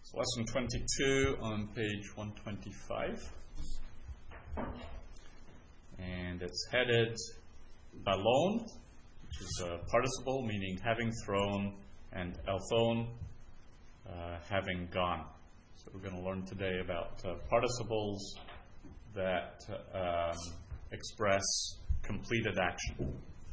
Lesson 22 on page 125. And it's headed balon, which is a participle meaning having thrown, and elthon, having gone. So we're going to learn today about participles that express completed action.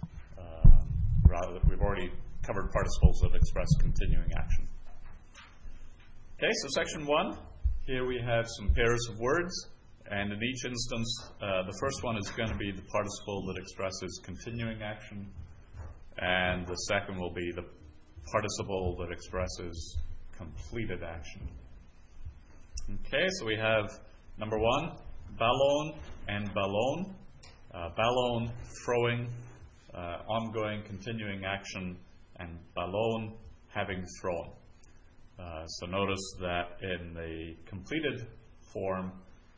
We've already covered participles that express continuing action. Okay, so section 1, here we have some pairs of words, and in each instance, the first one is going to be the participle that expresses continuing action, and the second will be the participle that expresses completed action. Okay, so we have number 1, balon and balon. Balon, throwing, ongoing, continuing action, and balon, having thrown. So notice that in the completed form,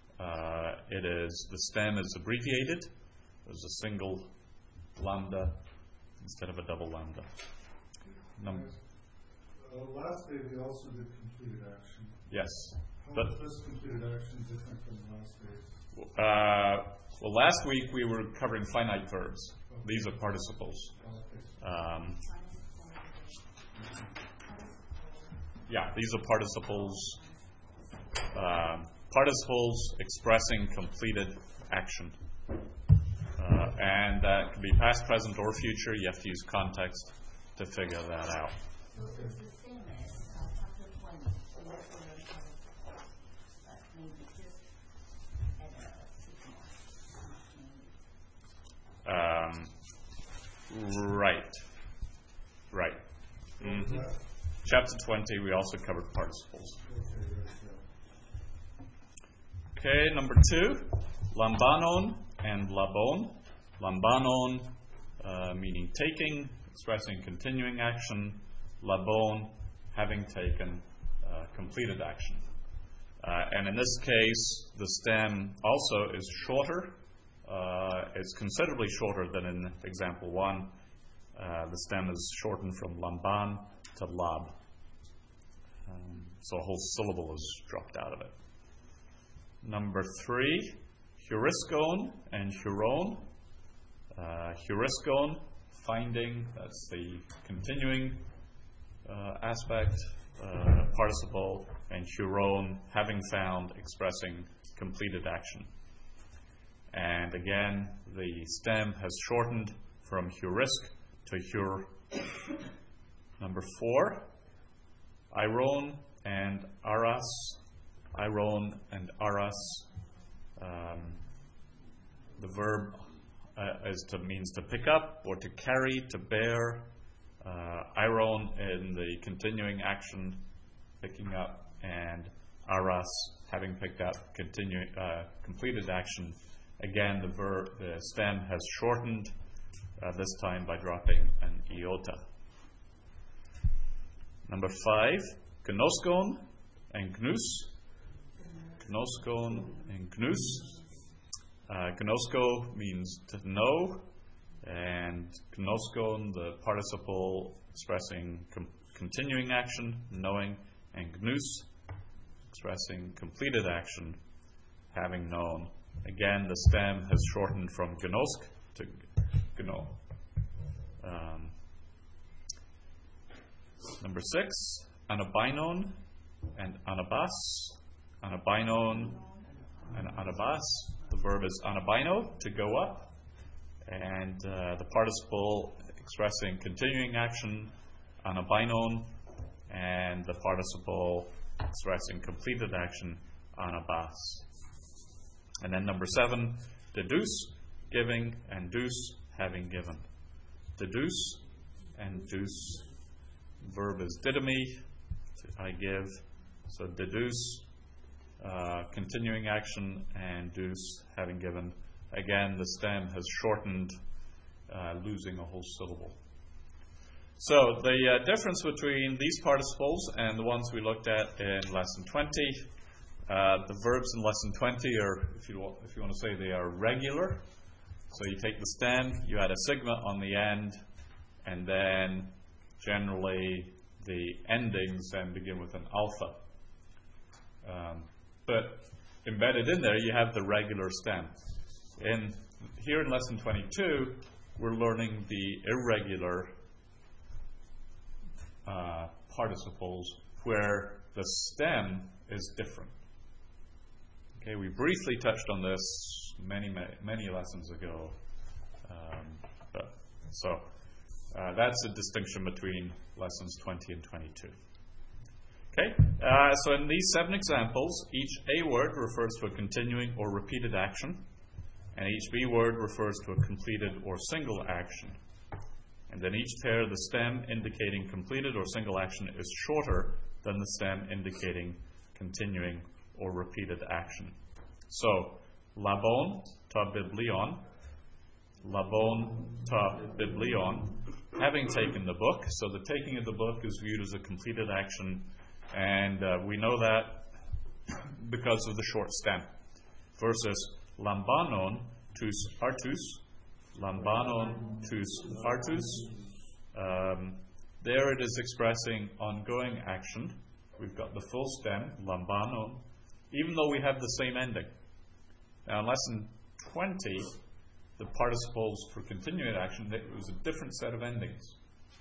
the stem is abbreviated. There's a single lambda instead of a double lambda. Last day we also did completed action. Yes. How is this completed action different from last day? Well, last week we were covering finite verbs. Okay. These are participles. These are participles. Participles expressing completed action. And that can be past, present, or future. You have to use context to figure that out. So it's the same as chapter 20. But maybe just at a 6 months. Right. Mm-hmm. Chapter 20, we also covered participles. Okay, number 2, lambanon and labon. Lambanon, meaning taking, expressing continuing action. Labon, having taken, completed action. And in this case, the stem also is shorter. It's considerably shorter than in example 1. The stem is shortened from lamban to lab. So a whole syllable is dropped out of it. Number 3, heuriscon and huron. Heuriscon, finding, that's the continuing aspect, participle, and huron, having found, expressing completed action. And again, the stem has shortened from heurisk to hur. Number 4, iron and aras. Iron and aras. The verb means to pick up or to carry, to bear. Iron in the continuing action, picking up, and aras, having picked up, completed action. Again, the stem has shortened, this time by dropping an iota. Number 5, gnoskon and gnus. Gnoskon and gnus. Gnosko means to know, and gnoskon, the participle expressing continuing action, knowing, and gnus, expressing completed action, having known. Again, the stem has shortened from gnosk to gno. Number 6, anabinon and anabas. Anabinon and anabas. The verb is anabino, to go up, and the participle expressing continuing action, anabinon, and the participle expressing completed action, anabas. And then number 7, deduce, giving, and deuce, having given. Deduce and deuce. Verb is didomi, I give. So deduce, continuing action, and deuce, having given. Again, the stem has shortened, losing a whole syllable. So the difference between these participles and the ones we looked at in lesson 20, the verbs in lesson 20 are, if you want to say, they are regular. So you take the stem, you add a sigma on the end, and then generally the endings then begin with an alpha. But embedded in there, you have the regular stem. Here in lesson 22, we're learning the irregular participles where the stem is different. Okay, we briefly touched on this many lessons ago. That's a distinction between lessons 20 and 22. Okay, so in these 7 examples, each A word refers to a continuing or repeated action, and each B word refers to a completed or single action. And in each pair, the stem indicating completed or single action is shorter than the stem indicating continuing or repeated action. So, labon ta biblion, labon ta biblion, having taken the book. So the taking of the book is viewed as a completed action, and we know that because of the short stem. Versus lambanon tus artus, lambanon tus artus. There it is expressing ongoing action. We've got the full stem, lambanon, even though we have the same ending. Now in lesson 20, the participles for continuing action, it was a different set of endings.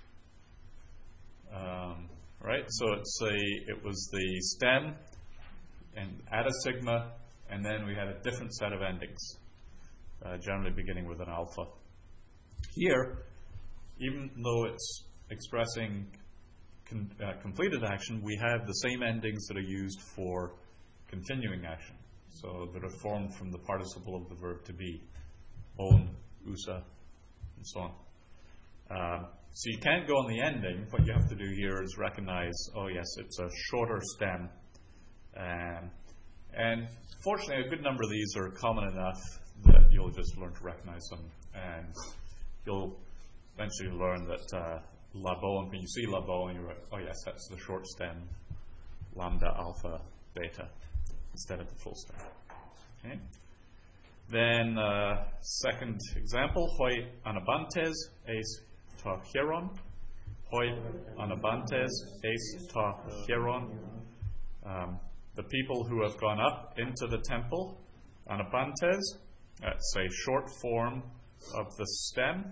Right? So it was the stem and add a sigma, and then we had a different set of endings, generally beginning with an alpha. Here, even though it's expressing completed action, we have the same endings that are used for continuing action. So that are formed from the participle of the verb to be, on, usa, and so on. So you can't go on the ending. What you have to do here is recognize, oh yes, it's a shorter stem. And fortunately, a good number of these are common enough that you'll just learn to recognize them. And you'll eventually learn that labon, when you see labon, you're like, oh yes, that's the short stem, lambda, alpha, beta, instead of the full stem. Okay. Then, second example, hoi anabantes eis ta hieron. Hoi anabantes eis ta hieron. The people who have gone up into the temple, anabantes, that's a short form of the stem.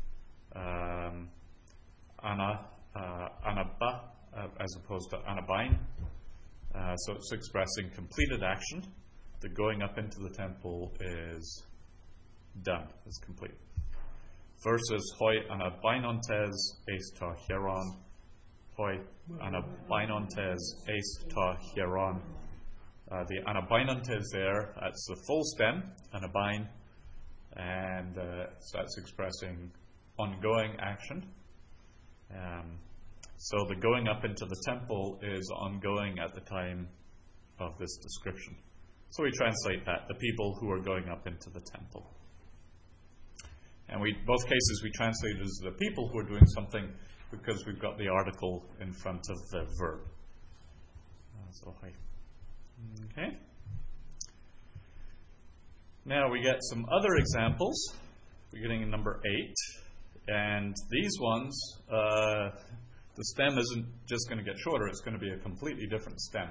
Anaba, as opposed to anabine. So it's expressing completed action. The going up into the temple is done, is complete. Versus hoi anabinontes eis ta hieron. Hoi anabinontes eis ta hieron. The anabinontes there, that's the full stem, anabine, and so that's expressing ongoing action. So the going up into the temple is ongoing at the time of this description. So we translate that, the people who are going up into the temple. And both cases we translate it as the people who are doing something because we've got the article in front of the verb. Okay. Now we get some other examples, beginning in number 8. And these ones, the stem isn't just going to get shorter, it's going to be a completely different stem.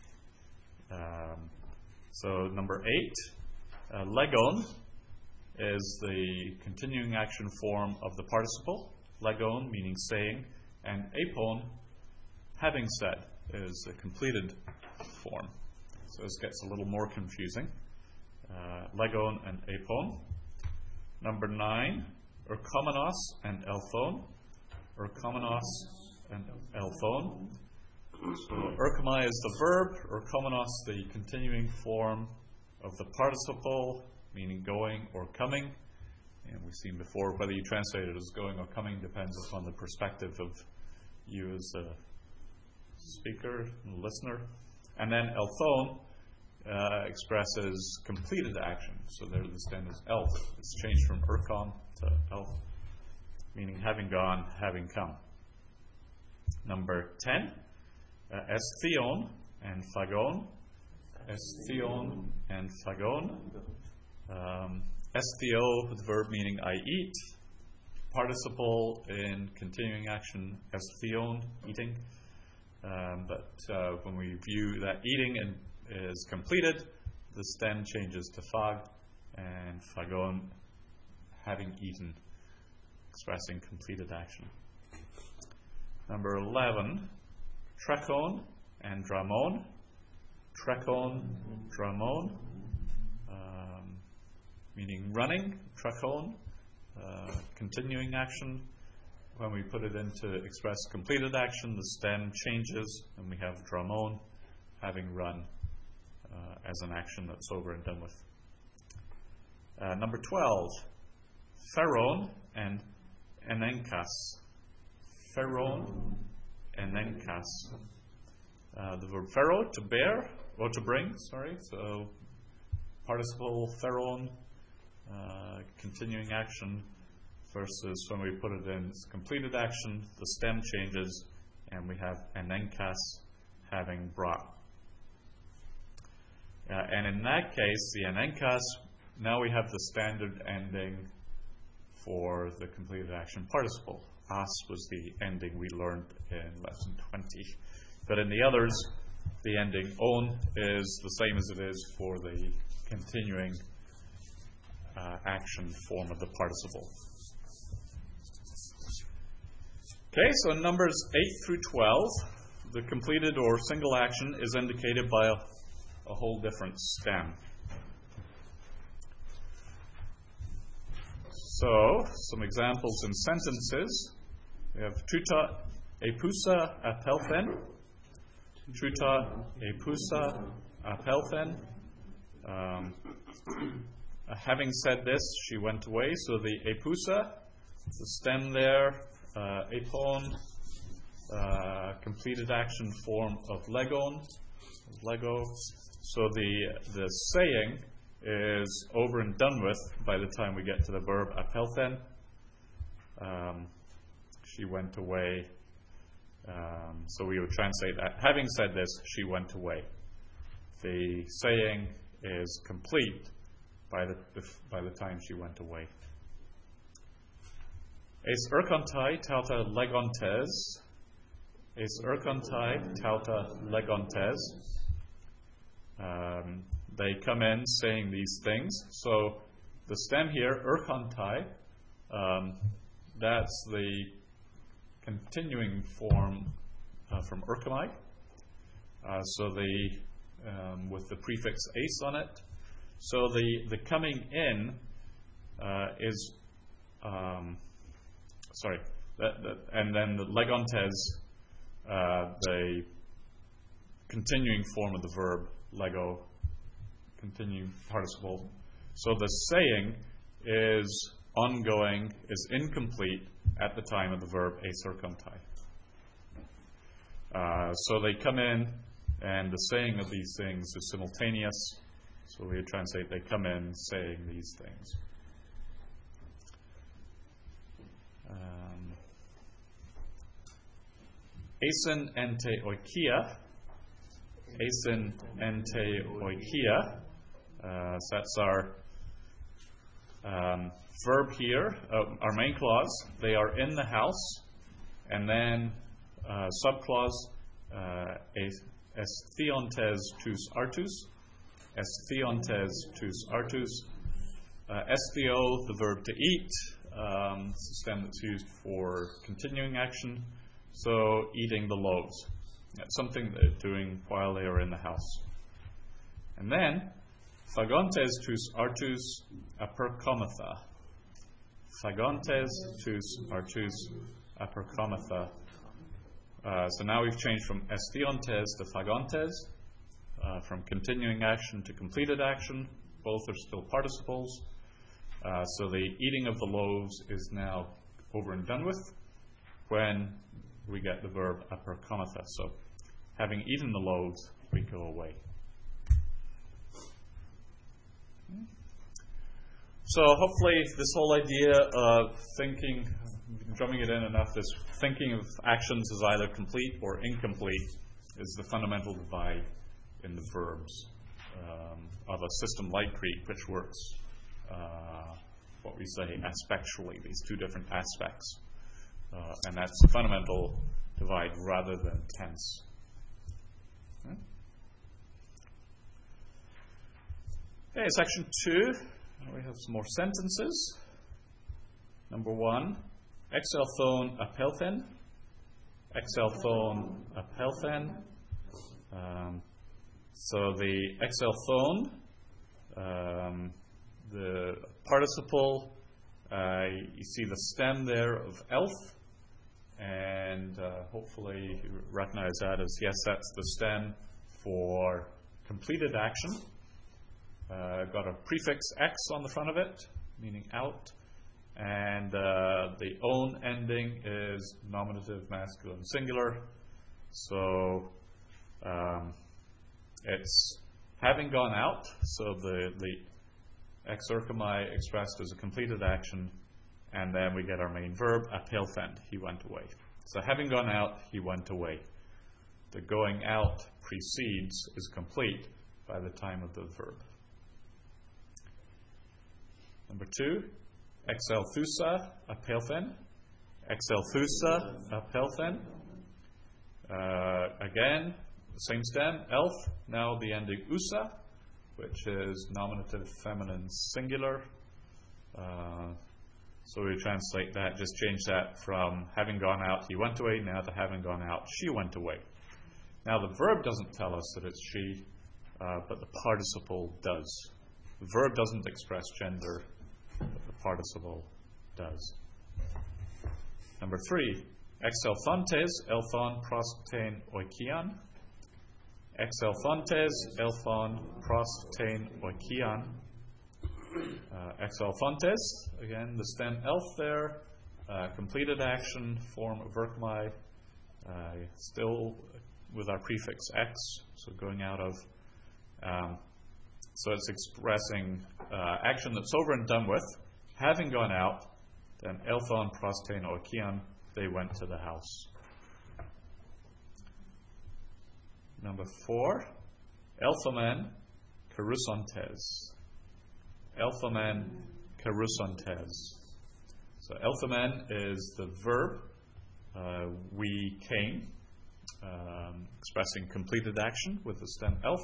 So number 8, legon is the continuing action form of the participle. Legon meaning saying, and apon, having said, is a completed form. So this gets a little more confusing. Legon and apon. Number 9, urkomenos and elphon. Urkomenos and elphon. So urkomai is the verb, urkomenos the continuing form of the participle, meaning going or coming. And we've seen before whether you translate it as going or coming depends upon the perspective of you as a speaker and listener. And then elphon expresses completed action. So there the stem is elf. It's changed from urkon to elf, meaning having gone, having come. Number 10, estheon and phagon. Estheon and phagon. Estheo, the verb meaning I eat. Participle in continuing action, estheon, eating. But when we view that eating is completed, the stem changes to fag, and fagon, having eaten, expressing completed action. Number 11, trekon and dramon. Trekon, dramon, meaning running, trekon, continuing action. When we put it into express completed action, the stem changes, and we have dramon, having run, as an action that's over and done with. Number 12, pheron and enenkas. Pheron, enenkas. The verb phero, to bear, or to bring, sorry. So, participle pheron, continuing action, versus when we put it in completed action, the stem changes, and we have enenkas, having brought. And in that case, the enenkas, now we have the standard ending for the completed action participle. As was the ending we learned in lesson 20. But in the others, the ending on is the same as it is for the continuing action form of the participle. Okay, so in numbers 8 through 12, the completed or single action is indicated by a whole different stem. So, some examples in sentences. We have tuta epusa apelthen. Tuta epusa apelthen. Having said this, she went away. So the epusa, the stem there, epon, completed action form of legon, lego. So the saying is over and done with by the time we get to the verb apelthen. She went away. So we would translate that. Having said this, she went away. The saying is complete by the time she went away. Es erkantai tauta legontes. Es erkantai tauta legontes. They come in saying these things. So the stem here, erkantai, that's the continuing form from erkamai. So with the prefix ace on it. So the coming in is and then the legontes, the continuing form of the verb lego, continuing participle. So the saying is ongoing, is incomplete at the time of the verb eserkantai. So they come in, and the saying of these things is simultaneous. So we would translate, they come in saying these things. Eisen ente oikia. Eisen ente oikia. So that's our verb here, our main clause. They are in the house. And then subclause, esthiontes tus artus. Esthiontes tus artus. Esthio, the verb to eat. It's a stem that's used for continuing action. So, eating the loaves. That's something they're doing while they are in the house. And then, phagontes tus artus aperkomatha. Phagontes tus artus aperkomatha. So now we've changed from esthiontes to phagontes, from continuing action to completed action. Both are still participles. So the eating of the loaves is now over and done with when we get the verb aperkomatha. So having eaten the loaves, we go away. So hopefully this whole idea of thinking, drumming it in enough, this thinking of actions as either complete or incomplete is the fundamental divide in the verbs of a system like Greek, which works, what we say, aspectually, these two different aspects. And that's the fundamental divide rather than tense. Okay. Okay, section 2. We have some more sentences. Number 1, Exelthon apelthen. Exelthon apelthen. So the exelthon, the participle, you see the stem there of elf, and hopefully you recognize that as, yes, that's the stem for completed action. Got a prefix X on the front of it, meaning out, and the own ending is nominative masculine singular, so it's having gone out, so the exerchomai expressed as a completed action, and then we get our main verb, apelthend, he went away. So having gone out, he went away. The going out precedes is complete by the time of the verb. Number 2, exelthusa apelthen. Exelthusa apelthen. Again, same stem, elf, now the ending usa, which is nominative feminine singular. So we translate that, just change that from having gone out, he went away, now to having gone out, she went away. Now the verb doesn't tell us that it's she, but the participle does. The verb doesn't express gender, but the participle does. Number 3, exelthontes, elthon prosthein oikian. Exelthontes, elthon prosthein oikian. Exelthontes, again, the stem elf there, completed action, form of verchomai, still with our prefix X, so going out of. So it's expressing action that's over and done with. Having gone out, then elthon prosthein oikian, they went to the house. Number 4, elthomen karusontes. Elthomen karusontes. So elthomen is the verb, we came, expressing completed action with the stem elf.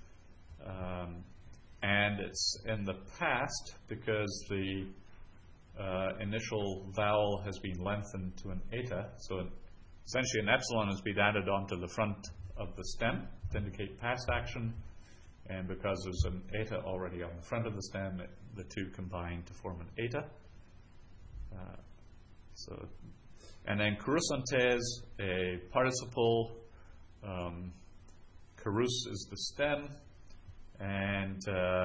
And it's in the past because the initial vowel has been lengthened to an eta. So essentially an epsilon has been added onto the front of the stem to indicate past action. And because there's an eta already on the front of the stem, the two combine to form an eta. And then karusontes, a participle. Karus is the stem, and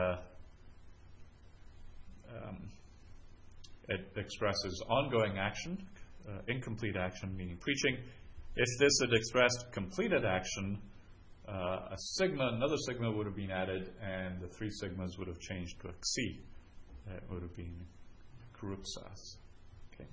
it expresses ongoing action, incomplete action, meaning preaching. If this had expressed completed action, a sigma, another sigma would have been added, and the 3 sigmas would have changed to a xi. It would have been karuxas. Okay.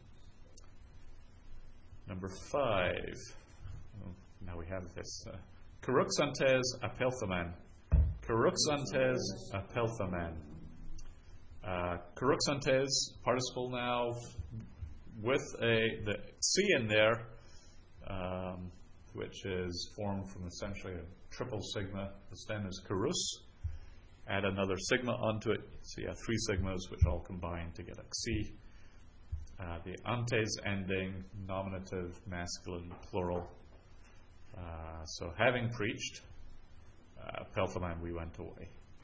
Number 5. Now we have this. Karuxantes apelthamen. Karuxantes apelthamen. Karuxantes, participle now, with the C in there, which is formed from essentially a triple sigma. The stem is karus. Add another sigma onto it. So you have 3 sigmas which all combine to get a xi. The antes ending, nominative, masculine, plural. So having preached, pelthaman, we went away.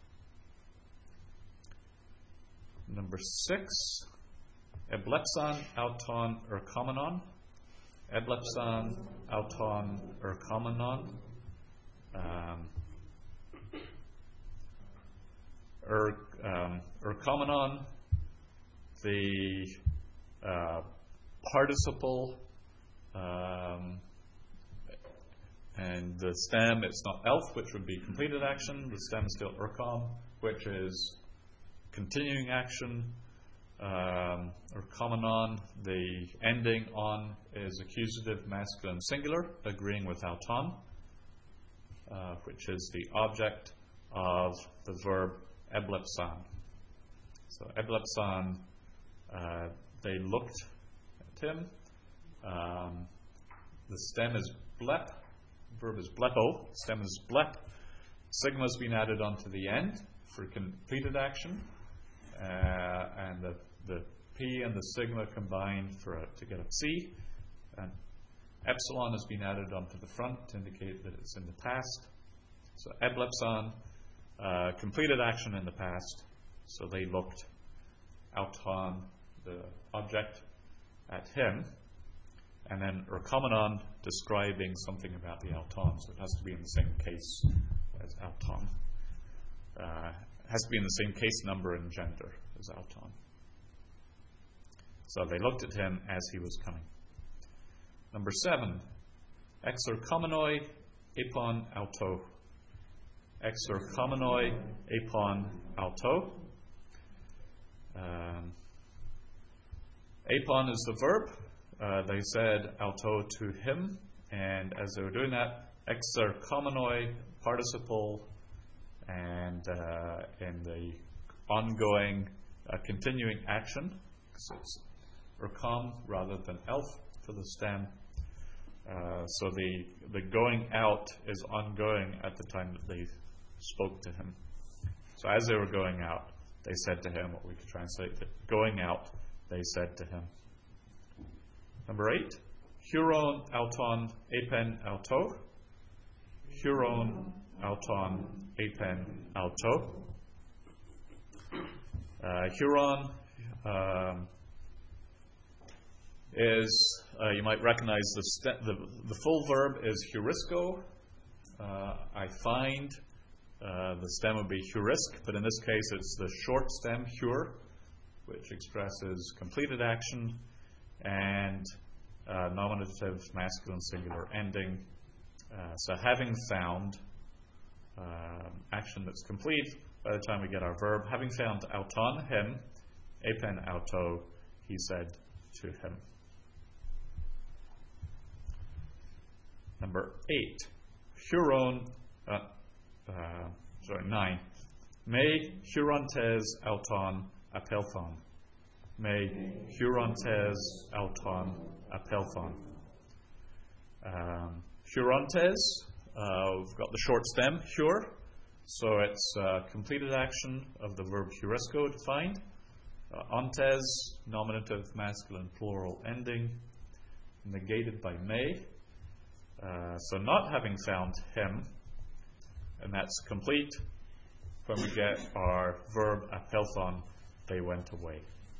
Number 6, eblepsan auton erkomenon. Eblepsan auton erkomenon. Erkomenon, the participle, and the stem, it's not elf, which would be completed action. The stem is still erkom, which is continuing action. Erkomenon, the ending on is accusative masculine singular, agreeing with auton, which is the object of the verb eblepsan. So eblepsan, they looked at him. The stem is blep, verb is blepo, stem is blep. Sigma's been added onto the end, for completed action, and the P and the sigma combine to get a psi, and epsilon has been added onto the front to indicate that it's in the past. So epilepson, completed action in the past, so they looked out on the object at him, and then Raccomenon describing something about the auton, so it has to be in the same case as auton. It has to be in the same case number and gender as auton. So they looked at him as he was coming. Number 7, exercomenoi epon auto. Exercomenoi epon auto. Epon is the verb. They said auto to him, and as they were doing that, exercomenoi participle, and in the ongoing, continuing action, because it's recom rather than elf for the stem. So the going out is ongoing at the time that they spoke to him. So as they were going out, they said to him, what we could translate that going out, they said to him. Number 8, huron auton epen auto. Huron auton epen auto. Huron is, you might recognize the full verb is heurisco. I find, the stem would be heurisk, but in this case it's the short stem, heur, which expresses completed action, and nominative masculine singular ending. So having found action that's complete by the time we get our verb, having found auton, him, epen auto, he said to him. Number 8, huron, 9, me hurontes auton apelthon. Me hurontes auton apelthon. Hurontes, we've got the short stem, heur, so it's completed action of the verb heurisco defined. Ontes, nominative masculine plural ending, negated by me. So not having found him, and that's complete when we get our verb apelthon, they went away.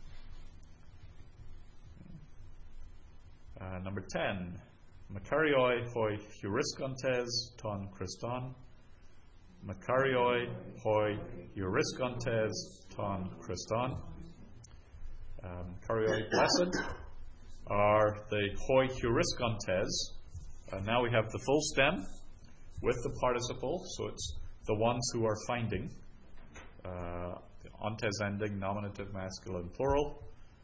Number 10, Makarioi hoi heuriscontes ton Christon. Makarioi hoi heuriscontes ton Christon. Makarioi blessed are the hoi heuriscontes. Now we have the full stem with the participle, so it's the ones who are finding. The ontes ending, nominative masculine plural.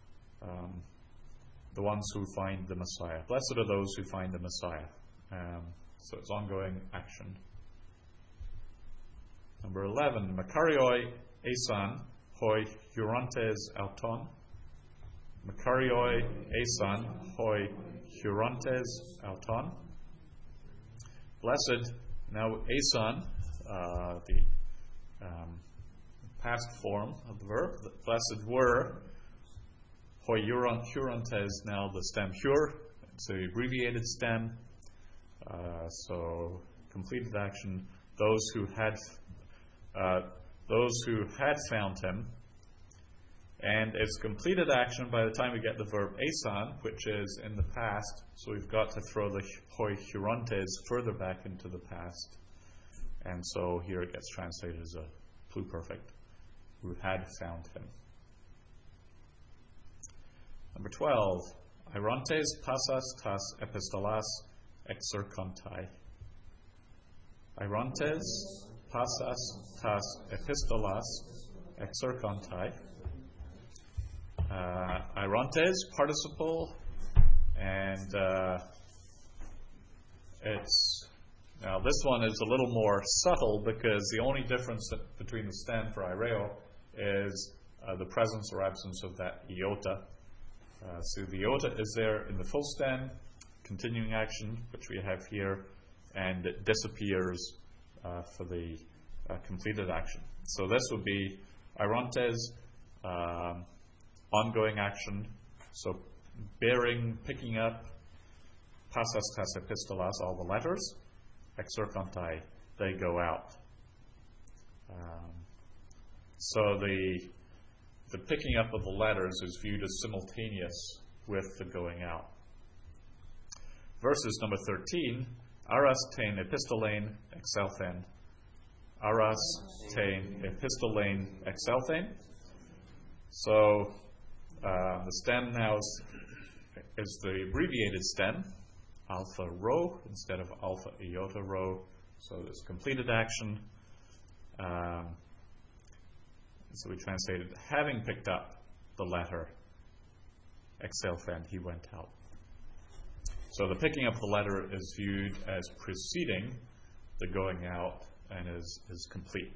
The ones who find the Messiah. Blessed are those who find the Messiah. So it's ongoing action. Number 11, Makarioi esan hoi hurontes auton. Makarioi esan hoi hurontes auton. Blessed, now esan, the past form of the verb. The blessed were hoi hurontes, now the stem heur. It's the abbreviated stem. So completed action. Those who had found him, and it's completed action by the time we get the verb esan, which is in the past. So we've got to throw the hoi hurontes further back into the past, and so here it gets translated as a pluperfect, who had found him. Number 12, Irontes passas tas epistolas exercontai. Irontes passas tas epistolas exercontai. Irontes, participle, and it's, now this one is a little more subtle because the only difference between the stem for ireo is the presence or absence of that iota. So the iota is there in the full stem, continuing action, which we have here, and it disappears for the completed action. So this would be Irontes, ongoing action. So bearing, picking up, passas tas epistolas, all the letters, exerkantai, they go out. So the picking up of the letters is viewed as simultaneous with the going out. Verses number 13, aras tein epistolain exelthen. Aras tein epistolain exelthen. So the stem now is the abbreviated stem, alpha rho instead of alpha iota rho. So there's completed action. So we translated, having picked up the letter exelthen, he went out. So the picking up the letter is viewed as preceding the going out and is complete.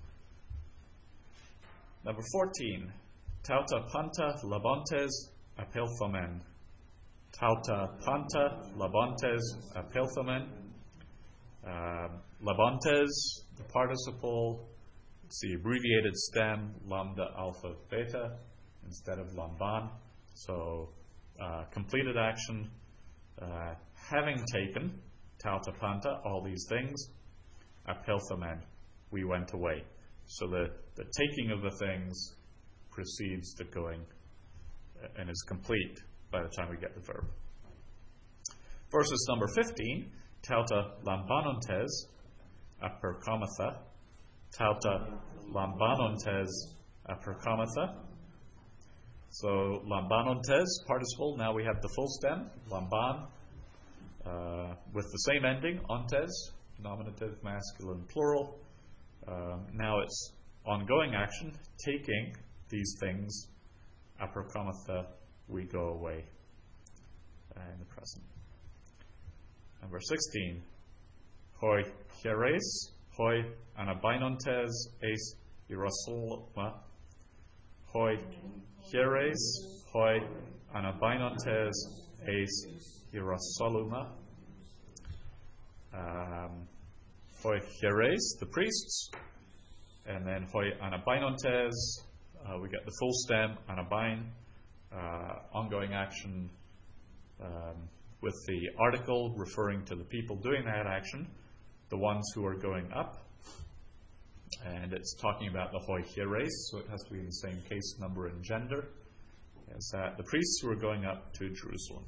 Number 14, tauta panta labontes apelthomen. Tauta panta labontes apelthomen. Labontes, the participle, it's the abbreviated stem, lambda, alpha, beta, instead of lamban. So completed action, having taken, tauta panta, all these things, apelthomen, we went away. So the taking of the things precedes the going and is complete by the time we get the verb. Verses number 15, tauta lambanontes aperkomatha. Tauta lambanontes aperkomatha. So lambanontes, participle, now we have the full stem, lamban, with the same ending, ontes, nominative, masculine, plural. Now it's ongoing action, taking these things, aperkomatha, we go away in the present. Number 16, hoi hieres, hoi anabainontes eis Hierosoluma. Hoi hieres, hoi anabainontes eis Hierosoluma. Hoi hieres, the priests, and then hoi anabainontes, we get the full stem, anabain, ongoing action with the article referring to the people doing that action, the ones who are going up, and it's talking about the hoi hieres, so it has to be in the same case number and gender as that, the priests who are going up to Jerusalem.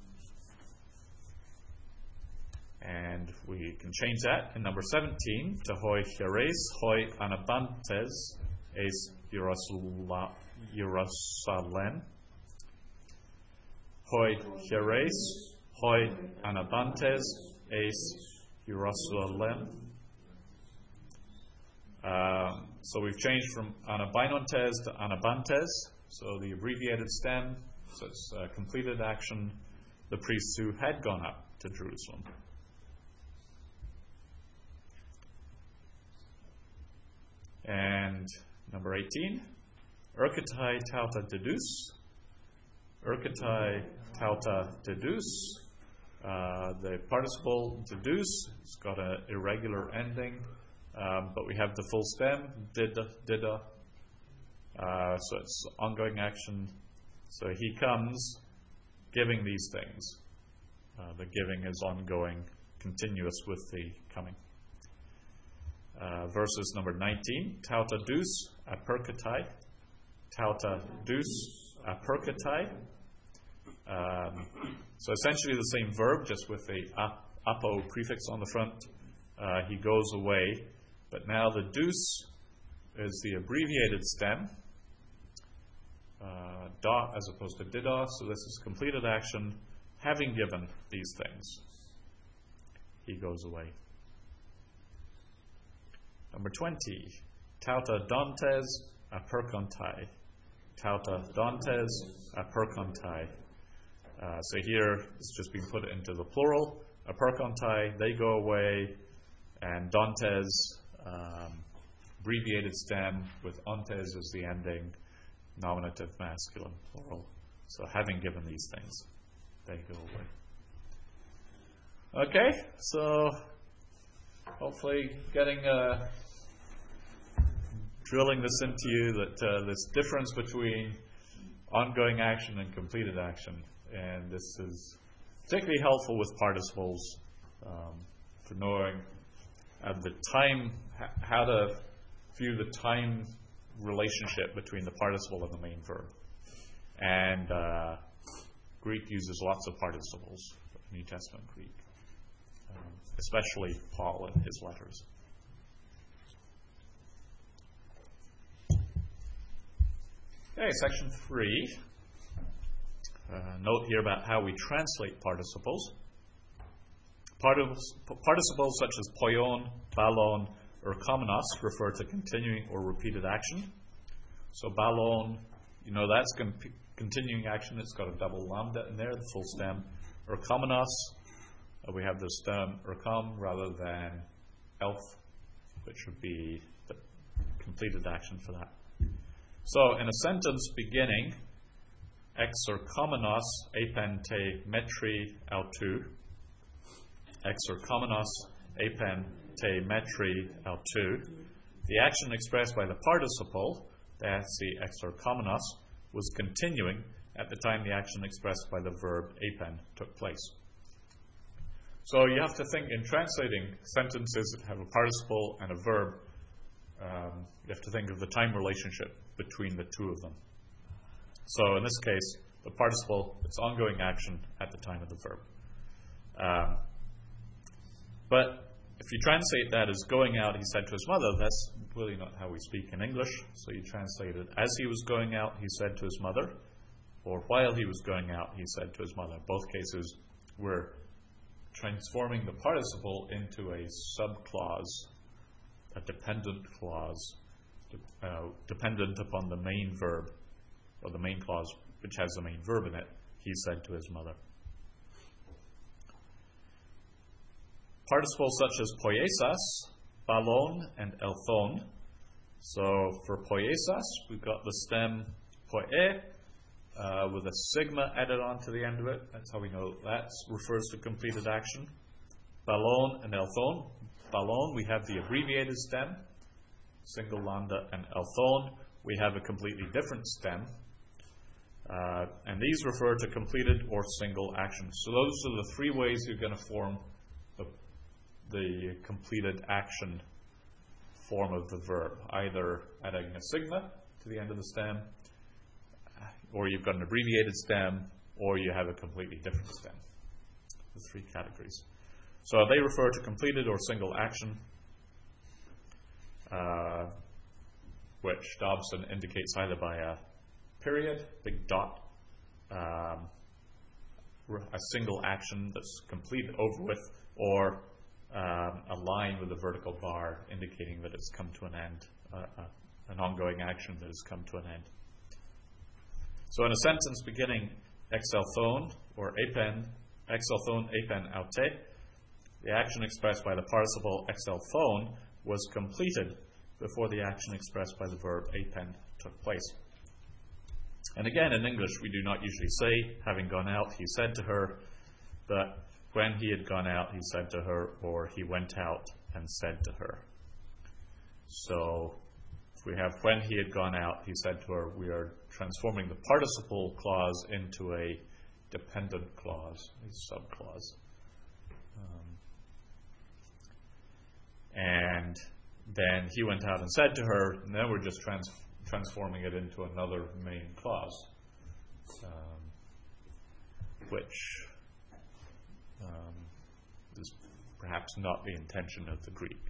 And we can change that in number 17 to hoi hieres, hoi anabantes eis Jerusalem. Hoi hieres, hoi anabantes eis Jerusalem. So we've changed from anabainontes to anabantes, so the abbreviated stem, so it's completed action, the priests who had gone up to Jerusalem. And number 18, erkatai tauta dedus. Erkatai tauta dedus. The participle dedus, it's got an irregular ending, but we have the full stem, dida. So it's ongoing action. So he comes giving these things. The giving is ongoing, continuous with the coming. Verses number 19, tauta dus aperkatai. Tauta dus aperkatai. So essentially the same verb, just with the apo prefix on the front. He goes away, but now the dus is the abbreviated stem, da as opposed to dida, so this is completed action, having given these things. He goes away. Number 20, tauta dontes aperkontai. Tauta dontes aperkontai. So here it's just being put into the plural. Aperkontai, they go away, and dontes, abbreviated stem with ontes as the ending, nominative masculine, plural. So having given these things, they go away. Okay, so hopefully getting drilling this into you, that this difference between ongoing action and completed action. And this is particularly helpful with participles for knowing at the time how to view the time relationship between the participle and the main verb. And Greek uses lots of participles, New Testament Greek, especially Paul in his letters. Okay, section 3. Note here about how we translate participles. Participles such as poion, balon, or komenos refer to continuing or repeated action. So balon, that's continuing action. It's got a double lambda in there, the full stem. Or komenos, we have the stem urkom rather than elf, which would be the completed action for that. So in a sentence beginning, exorkomenos epen te metri autou, exorkomenos epen te metri autou, the action expressed by the participle, that's the exorkomenos, was continuing at the time the action expressed by the verb epen took place. So you have to think in translating sentences that have a participle and a verb, you have to think of the time relationship between the two of them. So in this case, the participle, it's ongoing action at the time of the verb. But if you translate that as going out, he said to his mother, that's really not how we speak in English. So you translate it, as he was going out, he said to his mother, or while he was going out, he said to his mother. In both cases, we're transforming the participle into a subclause, a dependent clause, dependent upon the main verb, or the main clause which has the main verb in it. He said to his mother. Participles such as poiesas, balon, and elthon. So for poiesas, we've got the stem poie with a sigma added on to the end of it. That's how we know that refers to completed action. Balon and elthon. Balon, we have the abbreviated stem, single lambda, and elthon, we have a completely different stem. And these refer to completed or single action. So those are the three ways you're going to form the completed action form of the verb. Either adding a sigma to the end of the stem, or you've got an abbreviated stem, or you have a completely different stem. The three categories. So they refer to completed or single action, which Dobson indicates either by a period, big dot, a single action that's complete, over with, or a line with a vertical bar indicating that it's come to an end, an ongoing action that has come to an end. So in a sentence beginning exelthon or epen, exelthon epen aute, the action expressed by the participle exelthon was completed before the action expressed by the verb epen took place. And again, in English, we do not usually say, having gone out, he said to her, but when he had gone out, he said to her, or he went out and said to her. So if we have when he had gone out, he said to her, we are transforming the participle clause into a dependent clause, a subclause. And then he went out and said to her, and then we're just transforming it into another main clause, which is perhaps not the intention of the Greek.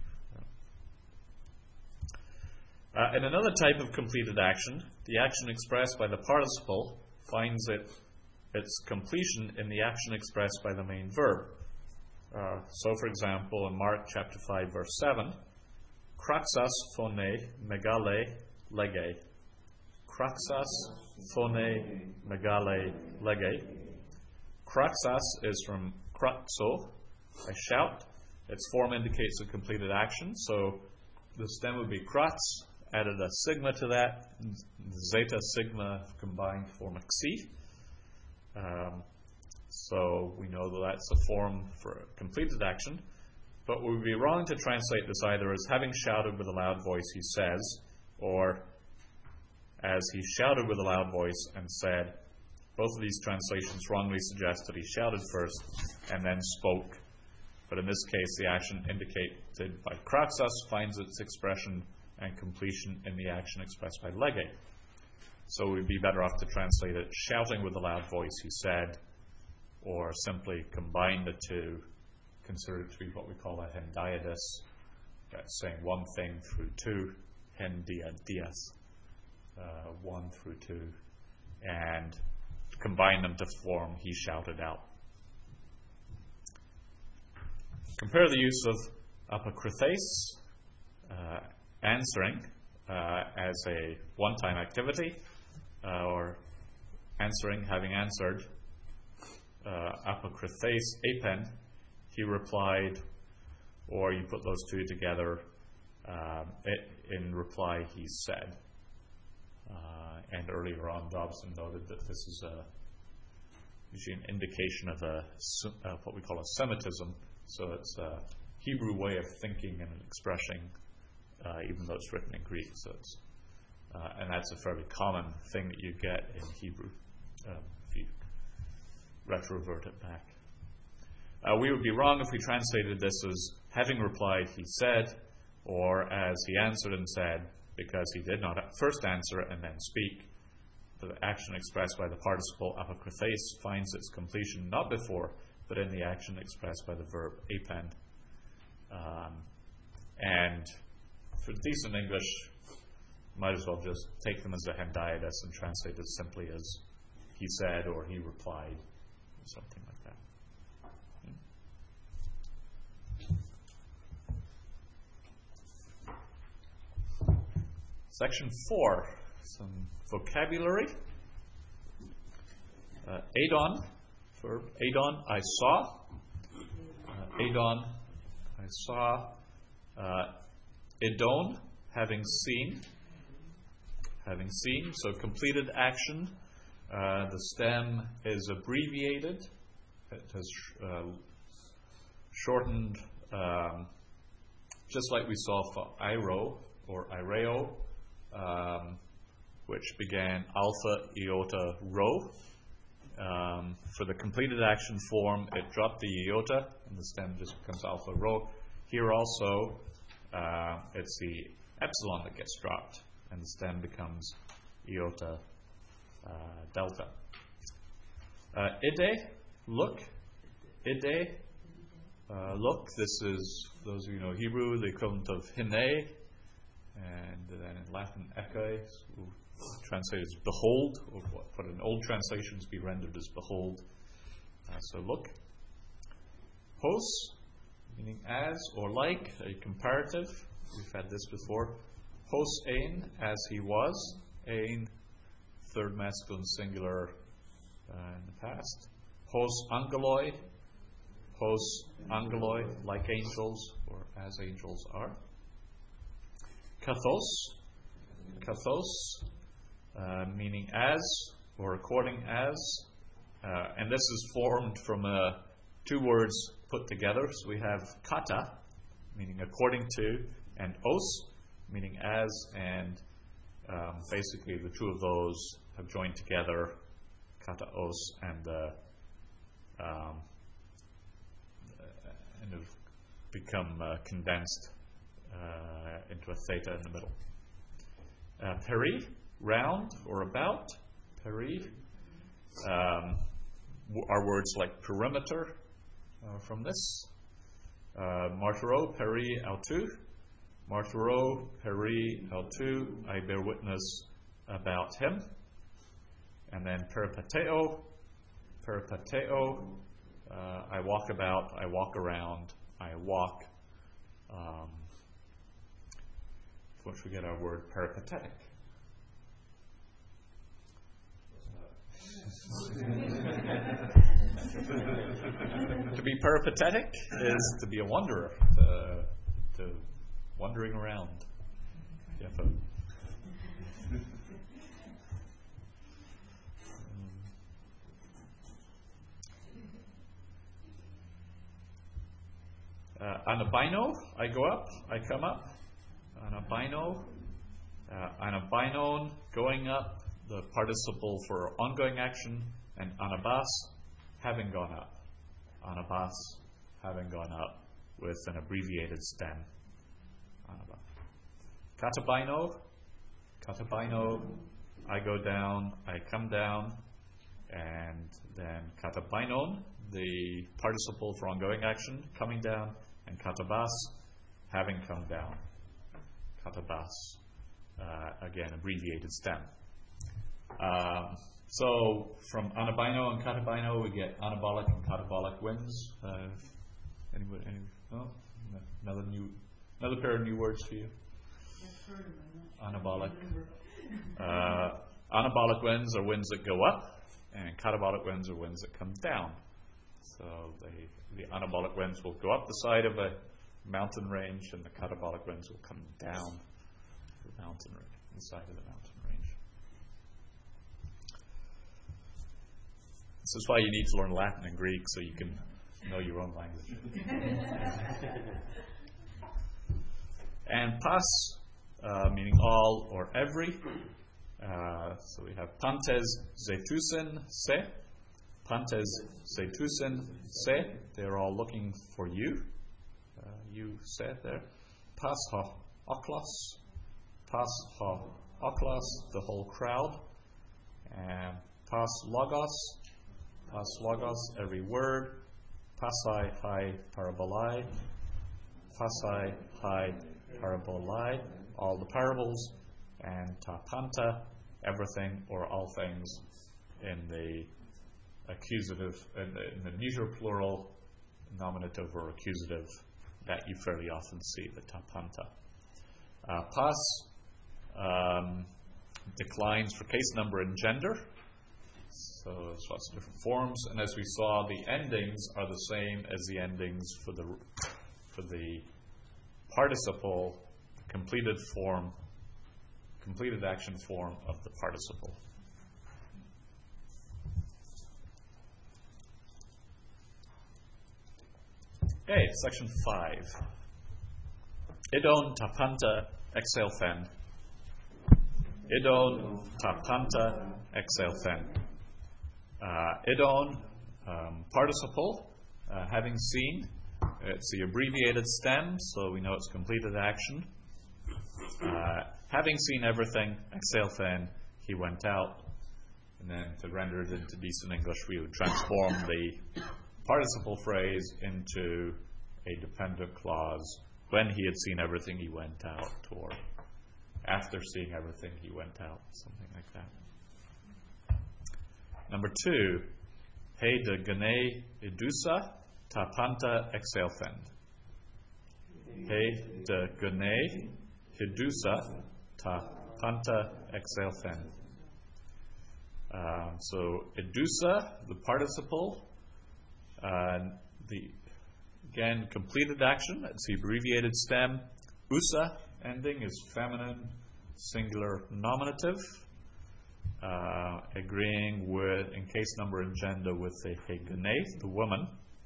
In another type of completed action, the action expressed by the participle finds its completion in the action expressed by the main verb. So, for example, in Mark chapter 5, verse 7, Kraxas phone megale lege. Kraxas phone megale lege. Kraxas is from kraxo, a shout. Its form indicates a completed action. So the stem would be kratz, added a sigma to that, zeta sigma combined to form a xi. So we know that that's a form for a completed action. But we would be wrong to translate this either as having shouted with a loud voice, he says, or as he shouted with a loud voice and said. Both of these translations wrongly suggest that he shouted first and then spoke. But in this case, the action indicated by kraxos finds its expression and completion in the action expressed by lege. So we'd be better off to translate it, shouting with a loud voice, he said, or simply combine the two, consider it to be what we call a hendiadys. That's saying one thing through two, hendiadias, one through two, and combine them to form he shouted out. Compare the use of apokrythes, answering, as a one-time activity, or answering, having answered. Apokrythes apen, he replied, or you put those two together, in reply he said. And earlier on, Dobson noted that this is usually an indication of what we call a Semitism. So it's a Hebrew way of thinking and expressing, even though it's written in Greek. So it's, and that's a fairly common thing that you get in Hebrew if you retrovert it back. We would be wrong if we translated this as having replied, he said, or as he answered and said, because he did not first answer and then speak. The action expressed by the participle apokrythes finds its completion not before, but in the action expressed by the verb append. And for decent English, might as well just take them as a hendiadys and translate it simply as he said or he replied, or something like that. Section 4, some vocabulary. Adon, verb Adon, I saw. Adon, I saw. Edon, having seen. Having seen, so completed action. The stem is abbreviated. It has shortened, just like we saw for iro or ireo, which began alpha, iota, rho. For the completed action form, it dropped the iota, and the stem just becomes alpha, rho. Here also, it's the epsilon that gets dropped, and the stem becomes iota, delta. Ide, look. Ide, look. This is, those of you who know Hebrew, the equivalent of hine, and then in Latin, ecce, translated as behold, or what in old translations be rendered as behold. So look. Hos, meaning as or like, a comparative. We've had this before. Hos ein, as he was. Ein, third masculine singular in the past. Hos angeloi. Hos angeloi, like angels, or as angels are. Kathos. Kathos, meaning as, or according as. And this is formed from two words put together. So we have kata, meaning according to, and os, meaning as, and basically the two of those have joined together, kata os, and have become condensed into a theta in the middle. Peri, round or about. Peri are words like perimeter from this. Martyro, peri, autou. Martyro, peri, autou. I bear witness about him. And then peripateo. Peripateo. I walk about, I walk around, I walk. From which we get our word peripatetic. To be peripatetic is to be a wanderer, to wandering around. Anabino, I go up, I come up. Anabino, Anabainon, going up, the participle for ongoing action, and anabas, having gone up. Anabas, having gone up, with an abbreviated stem. Anaba. Katabaino, I go down, I come down, and then katabainon, the participle for ongoing action, coming down, and katabas, having come down. Katabas, again, abbreviated stem. So from anabaino and katabaino, we get anabolic and catabolic winds. Anybody? Oh, another pair of new words for you. Anabolic. Anabolic winds are winds that go up, and catabolic winds are winds that come down. So the anabolic winds will go up the side of a mountain range, and the catabolic winds will come down the mountain range, the side of the mountain range. This is why you need to learn Latin and Greek, so you can know your own language. And pas, meaning all or every. So we have pantes zetusen se. Pantes zetusen se. They're all looking for you. You said there. Pas ha oklos. Pas ha oklos, the whole crowd. And pas logos. Pas logos, every word. Pasai hai parabolai. Pasai hai parabolai, all the parables. And tapanta, everything or all things in the accusative, in the neuter plural, nominative or accusative that you fairly often see, the tapanta. Pas declines for case number and gender. So there's lots of different forms, and as we saw, the endings are the same as the endings for the participle, completed action form of the participle. Okay, section 5. Idon tapanta exelfen. Idon tapanta exelfen. Idon, participle, having seen. It's the abbreviated stem, so we know it's completed action. Having seen everything, exelfen, he went out. And then to render it into decent English, we would transform the participle phrase into a dependent clause. When he had seen everything, he went out, or after seeing everything, he went out, something like that. Number 2, he de gene edusa tapanta exelfen. He de gene edusa tapanta exelfen. So edusa, the participle, again completed action. It's the abbreviated stem. Usa ending is feminine singular nominative. Agreeing with, in case number and gender, with the hegene, the woman.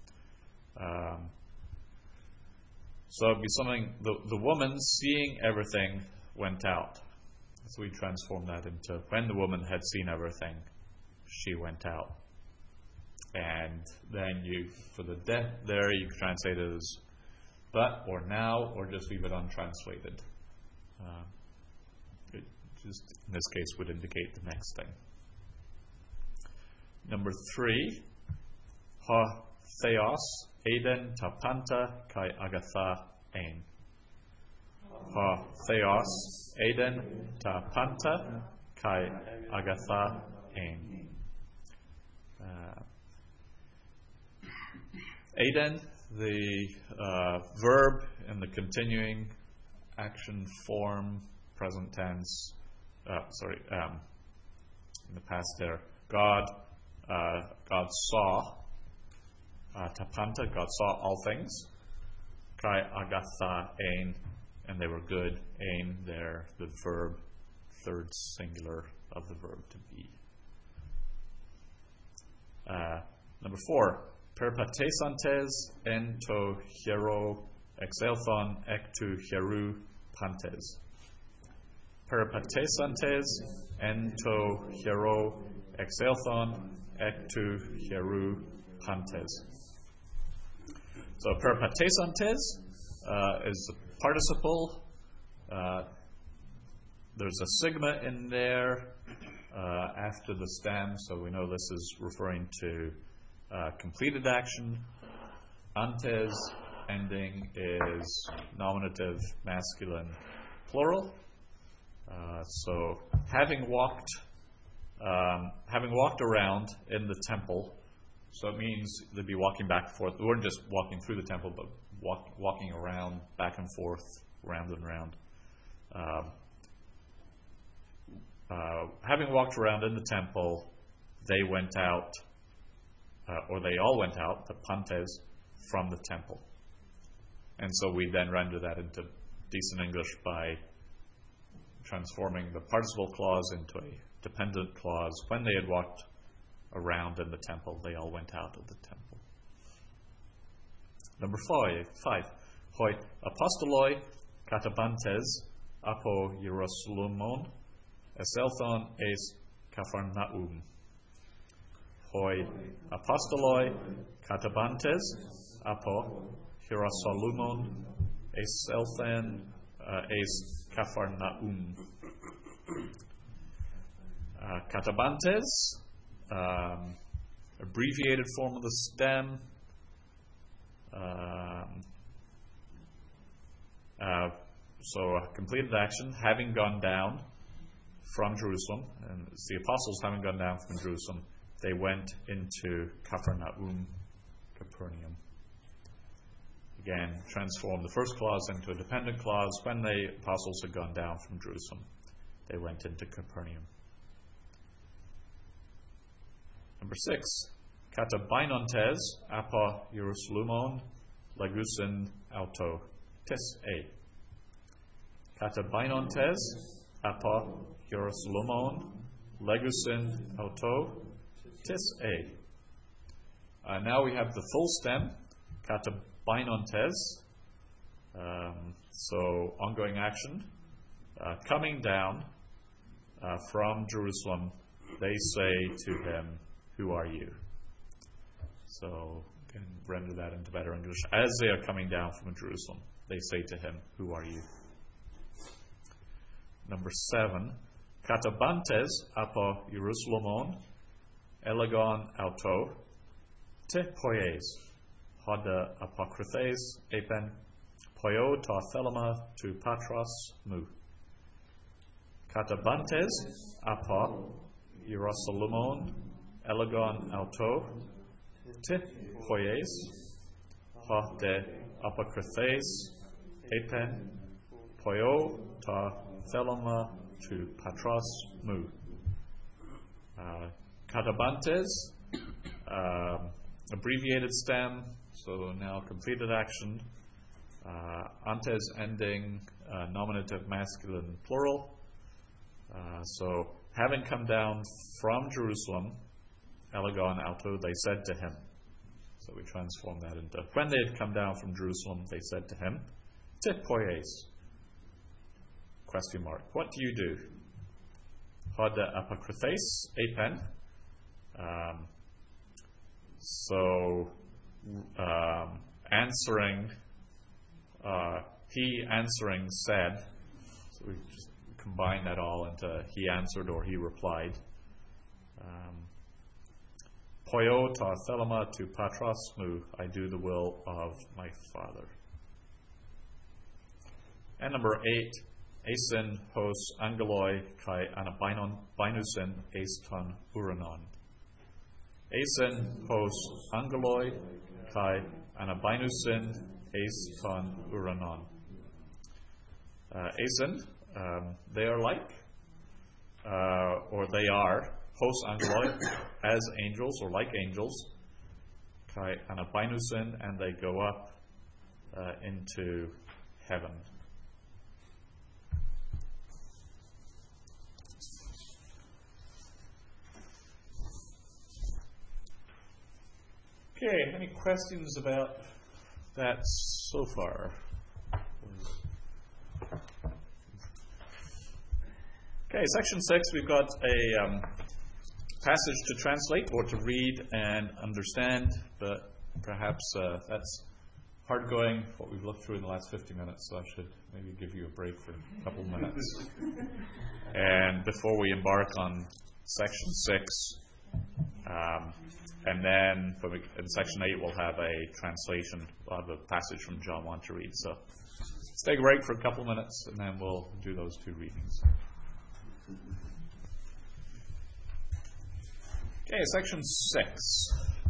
So it'd be something, the woman seeing everything went out. So we transform that into when the woman had seen everything, she went out. And then you, for the death there, you can translate it as but or now, or just leave it untranslated. It just, in this case, would indicate the next thing. Number 3, ha theos eden tapanta kai agatha ein. Ha theos eden tapanta kai agatha ein. Eden, the verb in the continuing action form, present tense. In the past there, God saw tapanta. God saw all things. Kai agatha ein, and they were good. Ein, there, the verb, third singular of the verb to be. Number 4. Perpatesantes en to hiero exelthon ectu hieru pantes. peripatesantes ento hiero exelthon ectu hieru pantes. So peripatesantes is a participle. There's a sigma in there after the stem, so we know this is referring to completed action. Antes ending is nominative masculine plural. So having walked around in the temple, so it means they'd be walking back and forth. They weren't just walking through the temple, but walking around, back and forth, round and round. Having walked around in the temple, they went out, or they all went out, the pantes, from the temple. And so we then render that into decent English by transforming the participle clause into a dependent clause. When they had walked around in the temple, they all went out of the temple. Number 5. Hoi apostoloi katabantes apo Hierosolymon eselthon eis Capharnaum. Hoi apostoloi katabantes apo Hierosolymon eselthon eis Capharnaum. Katabantes, abbreviated form of the stem. So a completed action, having gone down from Jerusalem, and it's the apostles having gone down from Jerusalem, they went into Capernaum. Again, transform the first clause into a dependent clause. When the apostles had gone down from Jerusalem, they went into Capernaum. Number 6. Katabainontes apa Hierosolymon legusin auto tis e. Katabainontes apa Hierosolymon legusin auto tis e. Now we have the full stem, katabainontes, so ongoing action, coming down from Jerusalem, they say to him, "Who are you?" So you can render that into better English. As they are coming down from Jerusalem, they say to him, "Who are you?" Number 7. Katabantes apo Hierosolymon elegon auto te poies hoda apokrythes epen poio ta thelema tu patros mu. Katabantes apo Hierosolymon elegon auto te poies hoda apokrythes epen poio ta thelema tu patros mu. Katabantes, abbreviated stem, so now completed action. Antes ending, nominative masculine plural. So having come down from Jerusalem, elegon auto, they said to him. So we transform that into, when they had come down from Jerusalem, they said to him, te poies. Question mark. What do you do? Hoda apokrythes epen. Answering, he answering said, so we just combine that all into he answered or he replied. Poio ta thelema tu patros mu, I do the will of my Father. And number 8, eisen hos angeloi kai anabainusin eiston uranon. Eisen hos angeloi kai anabainusin eiston uranon. Eisen, they are like, or they are, hos angeloi, as angels or like angels, kai anabainusin, and they go up into heaven. Okay, any questions about that so far? Okay, section 6, we've got a passage to translate or to read and understand, but perhaps that's hard going, what we've looked through in the last 50 minutes, so I should maybe give you a break for a couple minutes. And before we embark on section 6, and then in section 8 we'll have a translation of a passage from John 1 to read. So let's take a break for a couple minutes and then we'll do those 2 readings. Okay, section 6.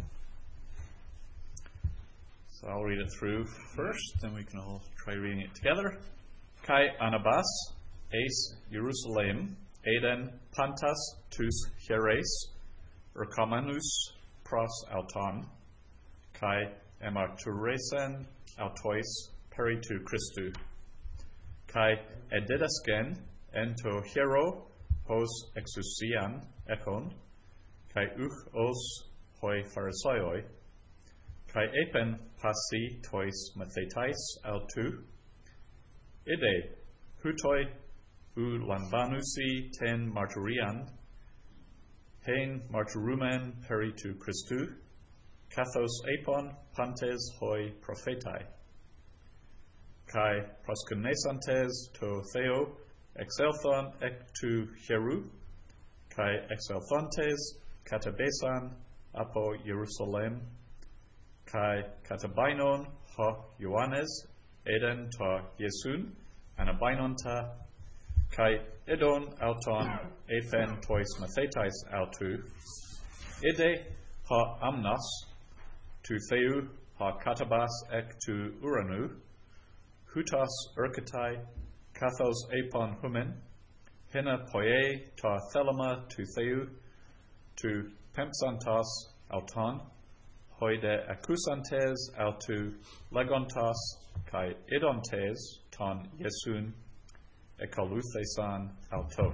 So I'll read it through first, then we can all try reading it together. Kai anabas, eis Jerusalem, Eden pantas tus hieres, Erkomenus pros auton, Kai emarturesen autois peritu Christu, Kai edidasken ento hiero hos exousian ekon, Kai os hoi pharisaioi, Kai epen passi tois mathetais autu, ide hutoi u lambanusi ten marturian, hein marturumen peritu Christu, kathos epon pantes hoi prophetai, kai proskynesantes to theo exelthon ectu hieru, kai exelthontes katabesan apo Jerusalem, kai katabainon ha Ioannes eden ta Iesun anabainonta, kai edon auton ephen tois mathetais autu, ide ha amnas tu theu ha katabas ek tu uranu, hutas erkatai kathos epon humen, hina poie ta thelema tu theu, tu pempsantas auton, hoide accusantes autu legontas, kai idontes ton Iesun ekaluthesan auto.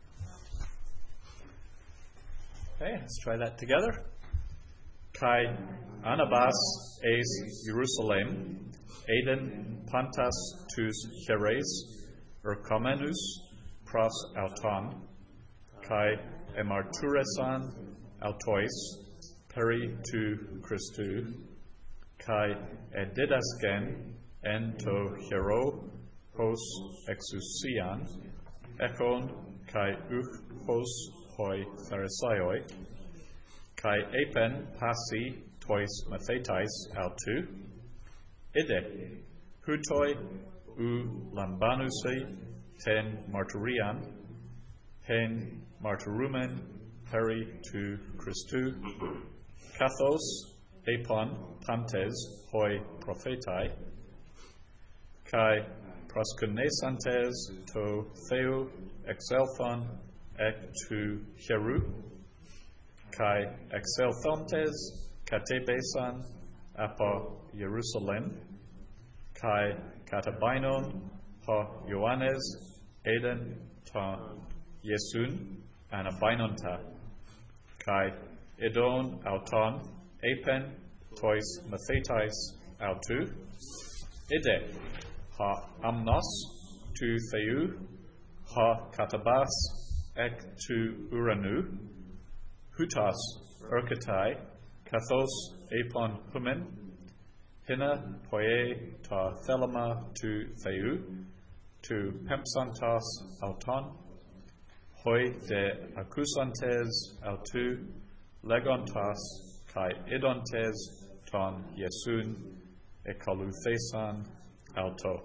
Okay, let's try that together. Kai anabas eis Jerusalem, Eden pantas tus hieres, Erkomenus pros auton, kai emarturesan autois peri tu Christu, kai edidasken ento hiero hos exousian ekon, kai hos hoi pharisaioi, kai epen passi tois mathetais autu, ide hutoi u lambanusi ten marturian, hen marturumen peri tu Christu, kathos epon pantes hoi prophetai, kai proskynesantes to theo exelthon ek tu hieru, kai exelthontes katebesan apo Jerusalem, kai katabainon ha Ioannes eden ta Iesun anabainonta, kai edon auton epen tois mathetais autu, ide ha amnos tu theu ha katabas ek tu uranu, hutas erkatai kathos epon humen, hina poie ta thelema tu theu, tu pempsantas auton, hoi de accusantes autu legontas, kai idontes ton Iesun ekaluthesan auto.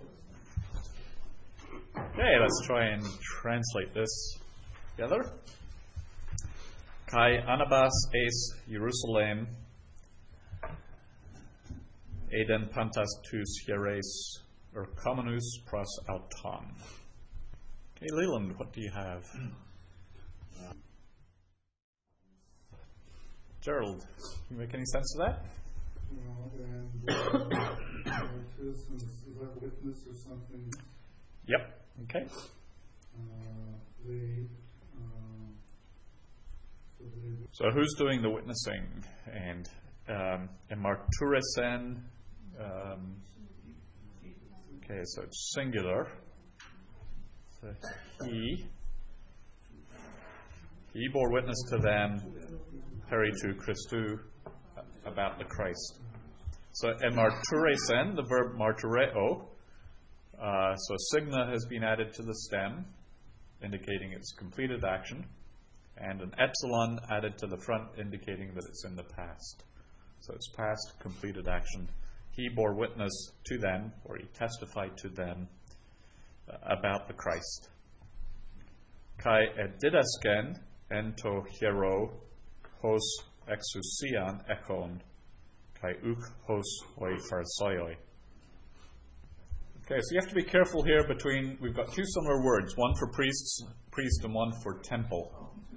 Okay, let's try and translate this together. Kai anabas eis Jerusalem, Eden pantas tus hieres, Erkomenus pros auton. Okay, Leland, what do you have? Gerald, can you make any sense of that? And citizens, is that witness or something? Yep. Okay. So who's doing the witnessing? And emarturesen. Okay, so it's singular. So he. He bore witness to them, peri tu Christou, about the Christ. So emarturesen, the verb martureo, so sigma has been added to the stem, indicating it's completed action, and an epsilon added to the front, indicating that it's in the past. So it's past completed action. He bore witness to them, or he testified to them, about the Christ. Kai edidasken ento hiero hos exousian ekon, kai uk hos hoi pharisaioi. Okay, so you have to be careful here between, we've got two similar words, one for priest and one for temple.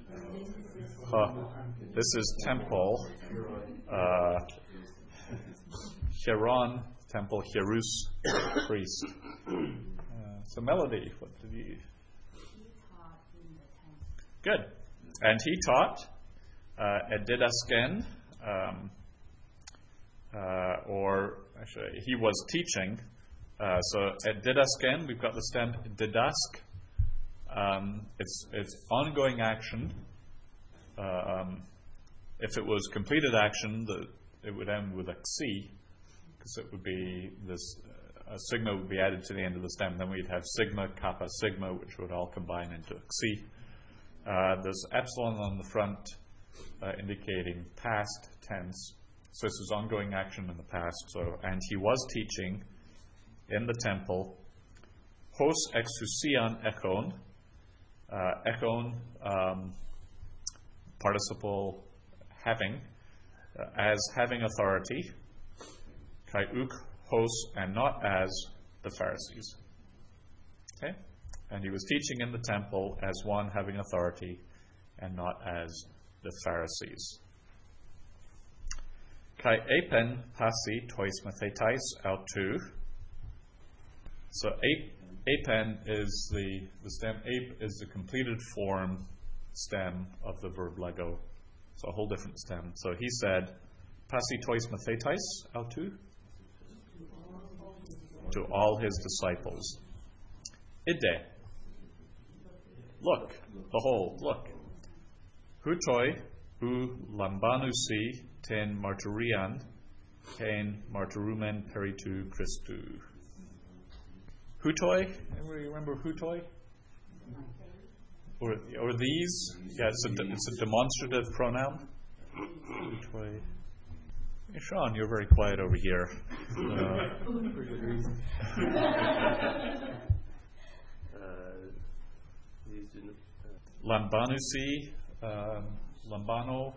This is temple. Hieron, temple. Hierus, priest. So Melody, what did you... He taught in the temple. Good. And he taught edidasken, or actually he was teaching. So edidasken, we've got the stem didask. It's ongoing action. If it was completed action, it would end with a xi, because it would be this a sigma would be added to the end of the stem. Then we'd have sigma, kappa, sigma, which would all combine into a xi. There's epsilon on the front, indicating past tense. So this is ongoing action in the past. So, and he was teaching in the temple. Hos exousian ekon. Ekon, participle having, as having authority. Kai uk hos, and not as the Pharisees. Okay? And he was teaching in the temple as one having authority and not as the Pharisees. Kai apen pasi tois mathetais autu. So apen is the stem. Ape is the completed form stem of the verb lego. So a whole different stem. So he said, pasi tois mathetais autu, to all his disciples. Ide, look, behold, look. Hutoi hu lambanusi ten marturian, ten marturumen peritu Christou. Hutoi, anybody remember hutoi? Or these? Yeah, it's a demonstrative pronoun. Hutoi. Hey, Sean, you're very quiet over here. Lambanusi, lambano,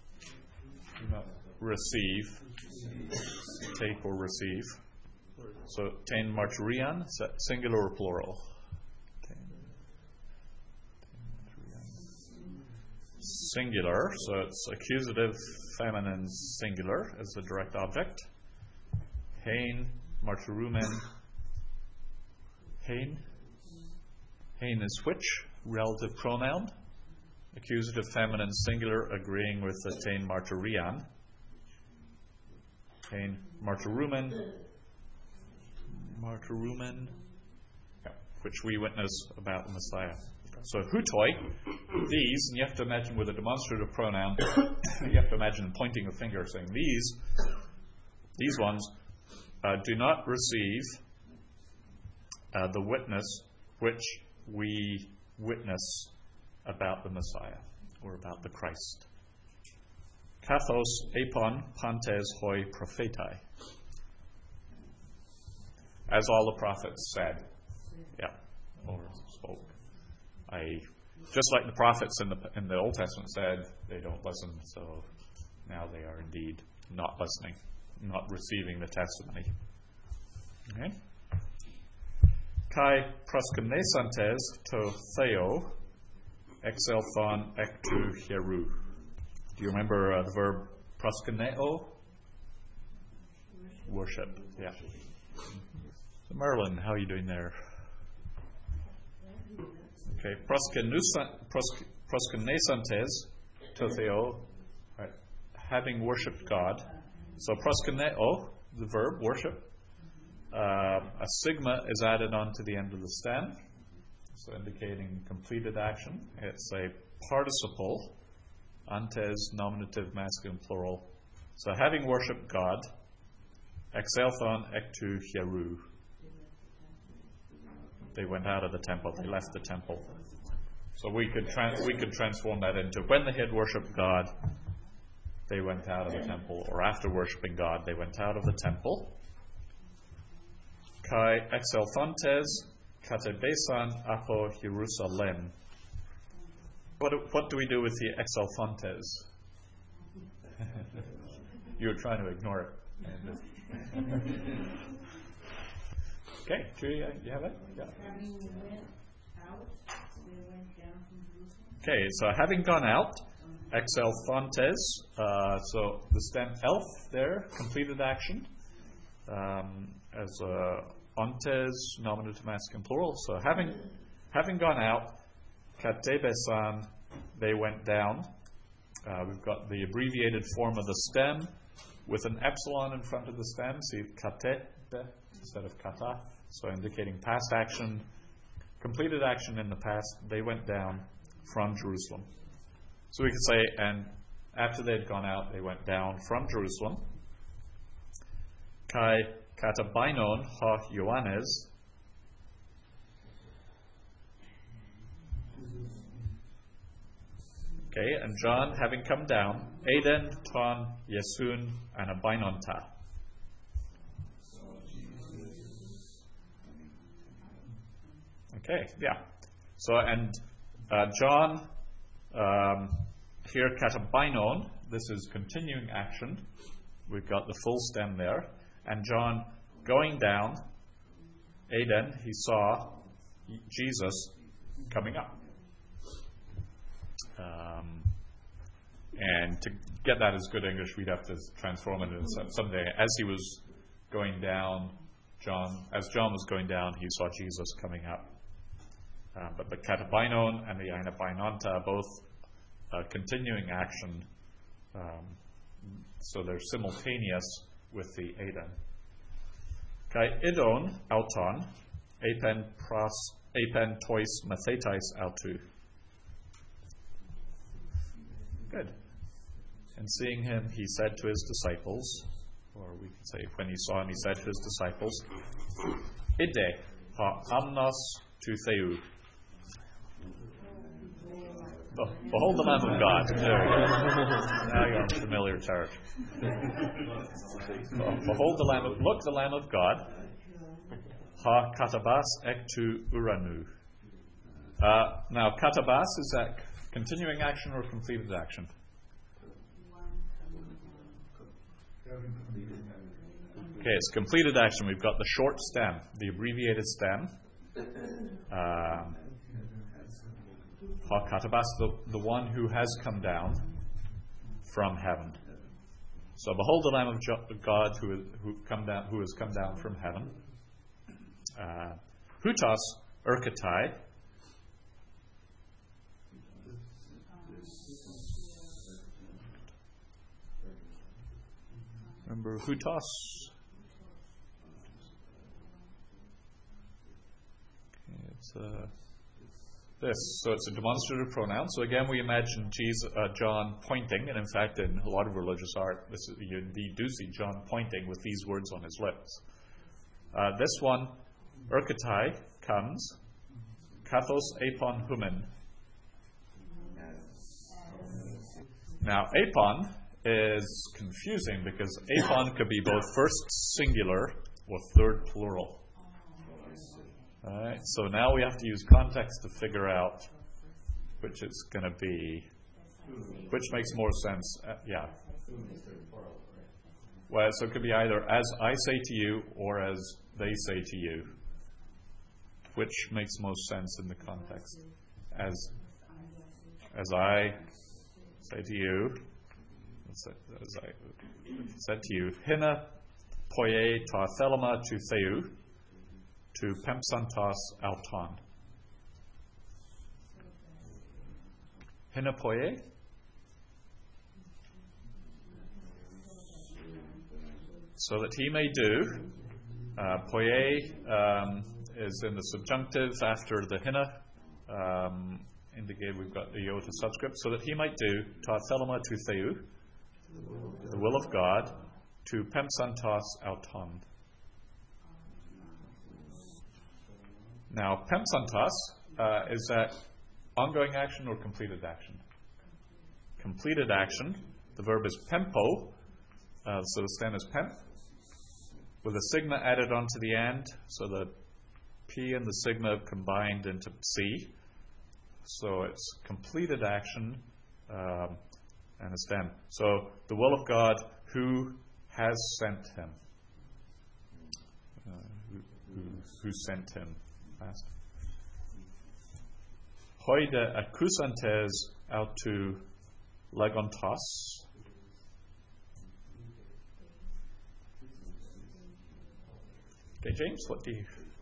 receive, take or receive. So, ten marturian, is that singular or plural? Singular, so it's accusative feminine singular as the direct object. Hein, marturumen. Hein is which? Relative pronoun. Accusative feminine singular agreeing with the ten marturian. Hein, marturumen. Marturumen, yeah, which we witness about the Messiah. So hutoi, these, and you have to imagine with a demonstrative pronoun, you have to imagine pointing a finger saying these ones do not receive the witness which we witness about the Messiah or about the Christ. Kathos epon pantes hoi prophetai. As all the prophets said, yeah, or spoke. Just like the prophets in the Old Testament said, they don't listen, so now they are indeed not listening, not receiving the testimony. Okay? Kai proskynesantes to theo exelthon ektu hieru. Do you remember the verb proskyneo? Worship. Yeah. So Merlin, how are you doing there? Okay, proskynesantes to theo, right, having worshipped God. So proskyneo, the verb worship, a sigma is added onto the end of the stem. so indicating completed action. It's a participle, antes, nominative, masculine, plural. So having worshipped God, exelthon ektu hieru. They went out of the temple. They left the temple. So we could transform that into when they had worshipped God, they went out of the temple, or after worshipping God, they went out of the temple. Kai exelthontes katebesan apo Jerusalem. What do we do with the exelthontes? You were trying to ignore it. Okay, Julia, you have it? Yeah. Okay, so having gone out, exelthontes, so the stem elf there, completed action, as ontes, nominative, masculine, plural. So having gone out, katebesan, they went down. We've got the abbreviated form of the stem with an epsilon in front of the stem. See, katebe instead of kata. So indicating past action, completed action in the past. They went down from Jerusalem. So we could say, and after they'd gone out, they went down from Jerusalem. Kai katabainon ha Ioannes. Okay, and John, having come down, Aden ton Yesun anabainonta. Okay, yeah. So, and John, here katabainon, this is continuing action. We've got the full stem there. And John, going down, Aden, he saw Jesus coming up. And to get that as good English, we'd have to transform it into something. As he was going down, as John was going down, he saw Jesus coming up. But the katabainon and the anabainonta, both continuing action, so they're simultaneous with the Aden. Kai idon auton, apen tois mathetais autu. Good. And seeing him, he said to his disciples, or we could say when he saw him, he said to his disciples, Ide ha amnos tu theu. Behold the Lamb of God. There we go. Now you're on familiar territory. Behold the Lamb look, the Lamb of God. Ha katabas ektu uranu. Now, katabas, is that continuing action or completed action? Okay, it's completed action. We've got the short stem, the abbreviated stem. Ha-katabas, the one who has come down from heaven. So behold the Lamb of God who has come down from heaven. Hutos erkatai. Remember hutos? Okay, it's this. So it's a demonstrative pronoun. So again, we imagine John pointing, and in fact, in a lot of religious art, you do see John pointing with these words on his lips. This one, erkatai, comes. Kathos apon humen. Now, apon is confusing because apon could be both first singular or third plural. Alright, so now we have to use context to figure out which it's going to be, which makes more sense. Yeah. Well, so it could be either as I say to you or as they say to you. Which makes most sense in the context? As I say to you, as I said to you, Hina poie ta thelema tu theu, to pempsantos auton. Hina poie? So that he may do. Poie is in the subjunctive after the hina indicated we've got the iota subscript, so that he might do ta thelema tu theou, the will of God, to pempsantos auton. Now, pempsantos is that ongoing action or completed action? Completed action. The verb is pempo, so the stem is pemp, with a sigma added onto the end, so the P and the sigma have combined into C. So it's completed action and a stem. So the will of God, who has sent him? Who sent him? Last. Hoide accusantes autu legontos. Okay, James, what do you?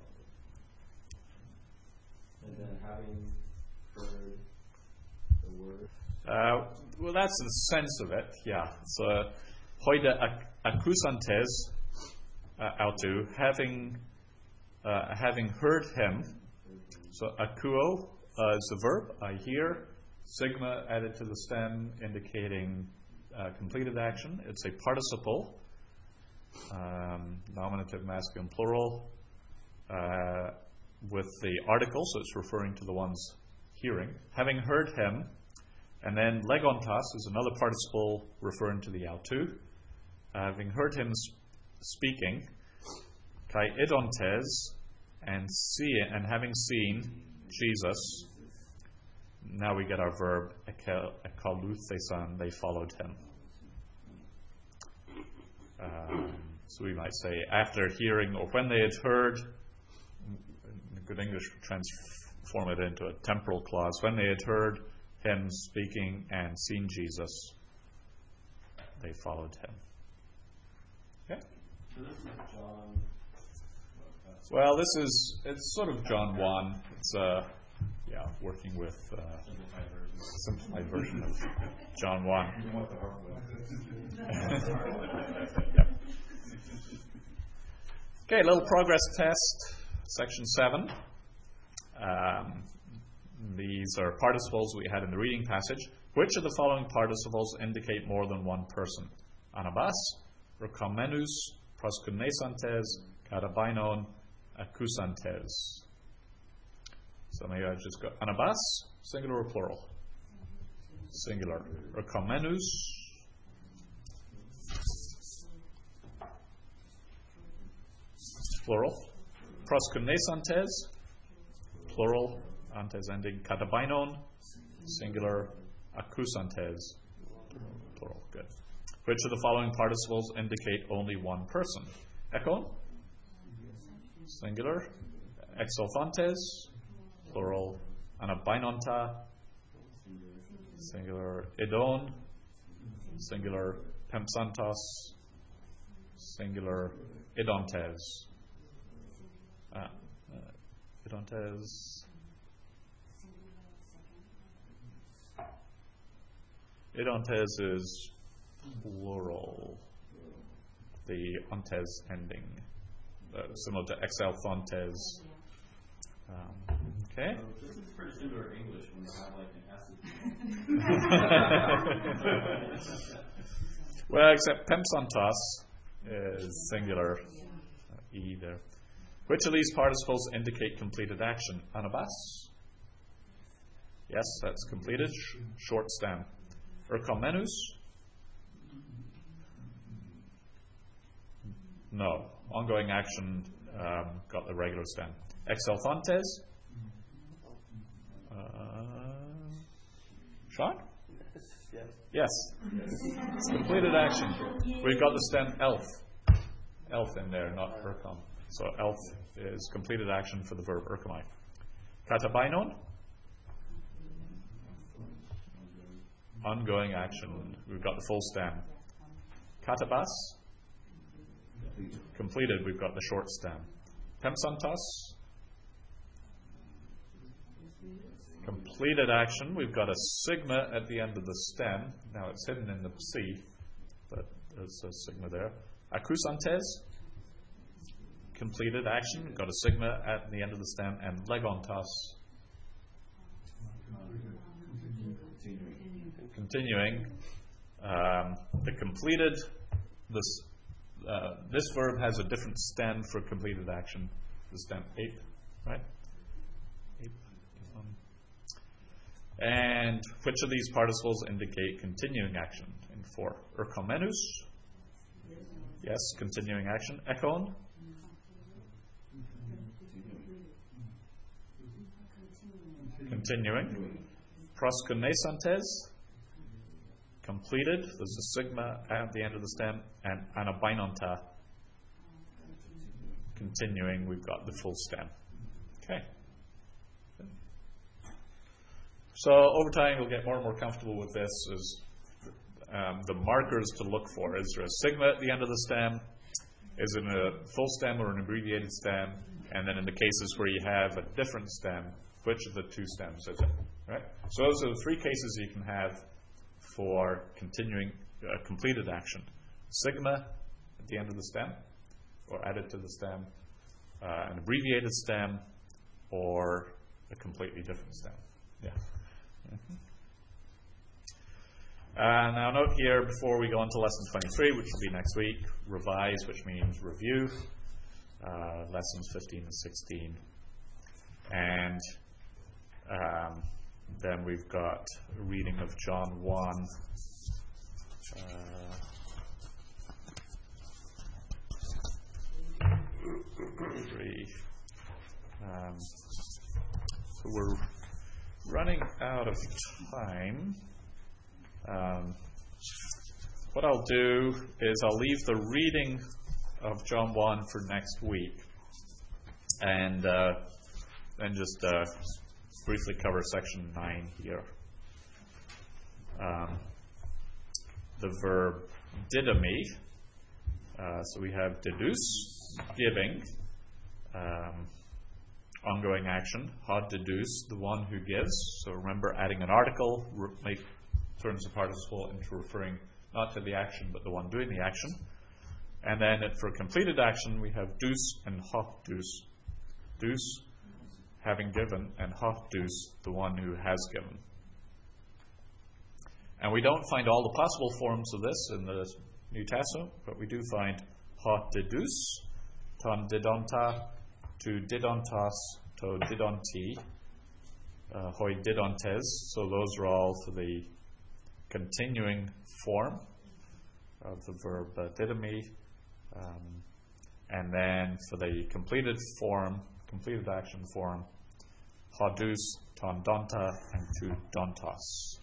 And then having heard the word. Well, that's the sense of it, yeah. So, hoide accusantes autu, having heard him. So, accuo is the verb, I hear. Sigma added to the stem, indicating completed action. It's a participle, nominative, masculine, plural, with the article, so it's referring to the ones hearing. Having heard him, and then legontas is another participle referring to the autu. Having heard him speaking, kai idontes, and having seen Jesus. Now we get our verb ekaluthesan, they followed him. So we might say after hearing, or when they had heard. In good English, transform it into a temporal clause. When they had heard him speaking and seen Jesus, they followed him. Okay. So this is John. Well, it's sort of John 1. It's working with simplified version of John 1. You want the hard way. Yep. Okay, little progress test, section 7. These are participles we had in the reading passage. Which of the following participles indicate more than one person? Anabas, rekomenus, proskunesantes, karabainon, accusantes. So maybe I've just got anabas, singular or plural? Singular. Rekomenus, plural. Proskunesantes, plural. Antes ending. Katabainon, singular. Accusantes, plural. Good. Which of the following participles indicate only one person? Ekon, singular. Exolfantes, plural. Anabainonta, singular. Idon, singular. Pempsantos, singular. Idontes. Idontes. Idontes is plural. The ontes ending, similar to exalfontes. Okay. This is pretty similar to English when you have like an S. Well, except pempsantos is singular. E there. Which of these participles indicate completed action? Anabas? Yes, that's completed. Short stem. Erkomenus? No. Ongoing action got the regular stem. Exalfantes? Sean? Yes. It's completed action. We've got the stem elf. Elf in there, not erkom. So elf is completed action for the verb erkomai. Katabainon? Ongoing action. We've got the full stem. Katabas? Completed. We've got the short stem. Pempsantos? Completed action. We've got a sigma at the end of the stem. Now it's hidden in the C, but there's a sigma there. Accusantes? Completed action. We've got a sigma at the end of the stem. And legontas? continuing. The completed, this verb has a different stem for completed action. The stem ape, right? Ape. And which of these participles indicate continuing action? In 4. Erkomenus. Yes, continuing action. Ekon. Continuing. Proskynesantes. Completed. There's a sigma at the end of the stem. And anabainonta. Continuing. We've got the full stem. Okay. So over time, you'll get more and more comfortable with this as the markers to look for. Is there a sigma at the end of the stem? Is it a full stem or an abbreviated stem? And then in the cases where you have a different stem, which of the two stems is it? Right? So those are the 3 cases you can have for continuing completed action. Sigma at the end of the stem, or added to the stem, an abbreviated stem, or a completely different stem. Yeah. Now note here, before we go on to lesson 23, which will be next week, revise, which means review, lessons 15 and 16. And then we've got a reading of John 1. So we're running out of time. What I'll do is I'll leave the reading of John 1 for next week, and then just briefly cover section 9 here. The verb didomi. So we have deduce, giving, ongoing action. Had deduce, the one who gives. So remember, adding an article turns the participle into referring not to the action, but the one doing the action. And then for completed action, we have deuce and hot deuce. Deuce, having given, and hot deuce, the one who has given. And we don't find all the possible forms of this in the New Testament, but we do find hot deduce, ton didonta, to didontas, to didonti, hoi didontes. So those are all for the continuing form of the verb didomi. And then for the completed form, completed action form, hadus, ton donta, and to dontas.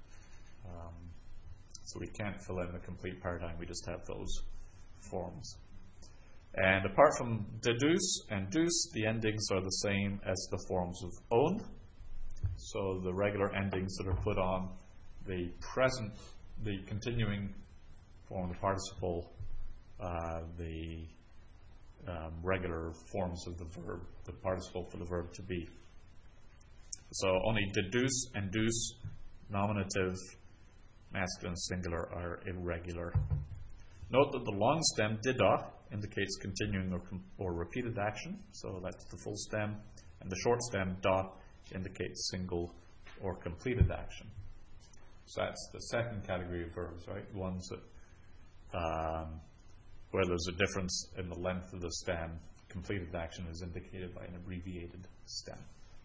So we can't fill in the complete paradigm, we just have those forms. And apart from deduce and deuce, the endings are the same as the forms of own. So the regular endings that are put on the present, the continuing form of the participle, the regular forms of the verb, the participle for the verb to be. So only deduce and deuce, nominative, masculine singular, are irregular. Note that the long stem dida indicates continuing or repeated action, so that's the full stem, and the short stem da indicates single or completed action. So that's the second category of verbs, right? Ones that where there's a difference in the length of the stem, completed action is indicated by an abbreviated stem.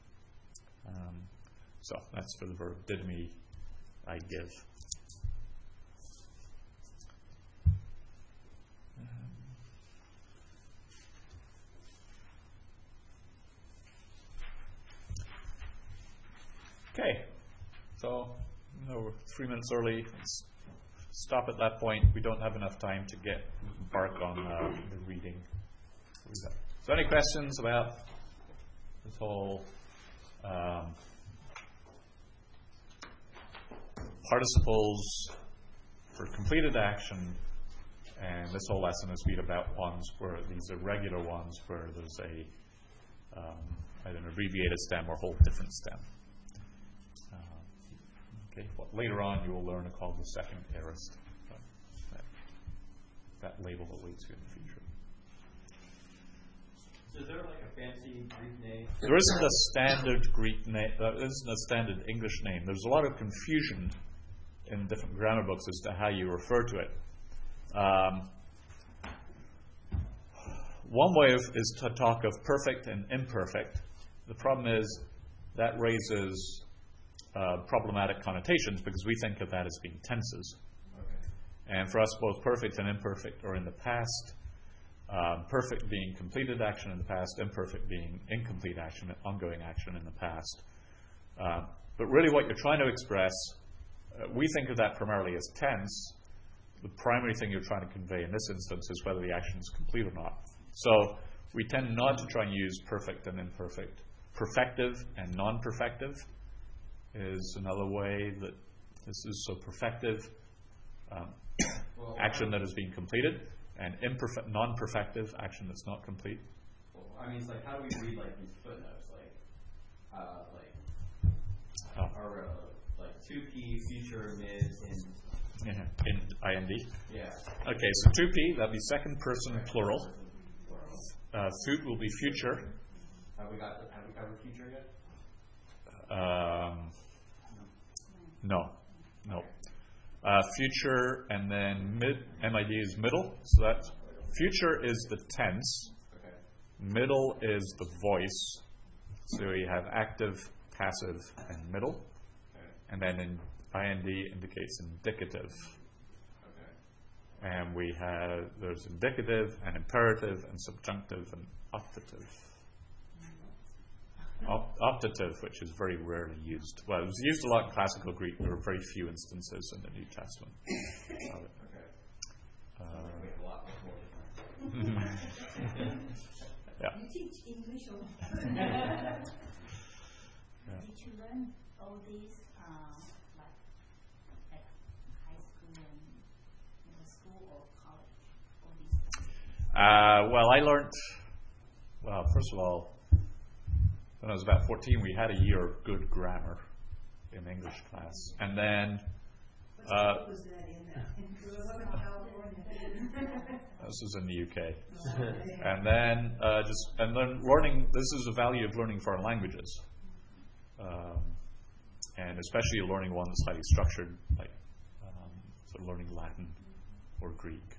So that's for the verb didomi, I give. Okay, so we're 3 minutes early. Let's stop at that point. We don't have enough time to embark on the reading. So any questions about this whole participles for completed action? And this whole lesson has been about ones where these are regular ones where there's either an abbreviated stem or a whole different stem. Well, later on, you will learn to call the second aorist. That label awaits you in the future. So is there like a fancy Greek name? There isn't a standard Greek name. There isn't a standard English name. There's a lot of confusion in different grammar books as to how you refer to it. One way is to talk of perfect and imperfect. The problem is that raises problematic connotations because we think of that as being tenses. And for us, both perfect and imperfect are in the past. Perfect being completed action in the past, imperfect being incomplete action, ongoing action in the past. But really what you're trying to express, we think of that primarily as tense. The primary thing you're trying to convey in this instance is whether the action is complete or not. So we tend not to try and use perfect and imperfect. Perfective and non-perfective is another way that this is. So perfective, action that is being completed, and non-perfective, action that's not complete. Well, I mean, it's like, how do we read like these footnotes? Like 2P, future, mid, in IND. Yeah. Okay, so 2P, that'd be second person plural. Fut will be future. Have we covered future yet? No. Future, and then MID is middle. So that's future is the tense. Okay. Middle is the voice. So you have active, passive, and middle. Okay. And then in IND indicates indicative. Okay. And there's indicative and imperative and subjunctive and optative. Optative, which is very rarely used. Well, it was used a lot in classical Greek. There are very few instances in the New Testament of it. Okay. We have a lot more. Yeah. You teach English or Yeah. did you learn all these like at high school and middle school or college? All these Well, I learned. Well, first of all, when I was about 14, we had a year of good grammar in English class, and then What was that in that? In California? this was in the UK, and then learning. This is the value of learning foreign languages, and especially learning one that's highly structured, like so learning Latin or Greek.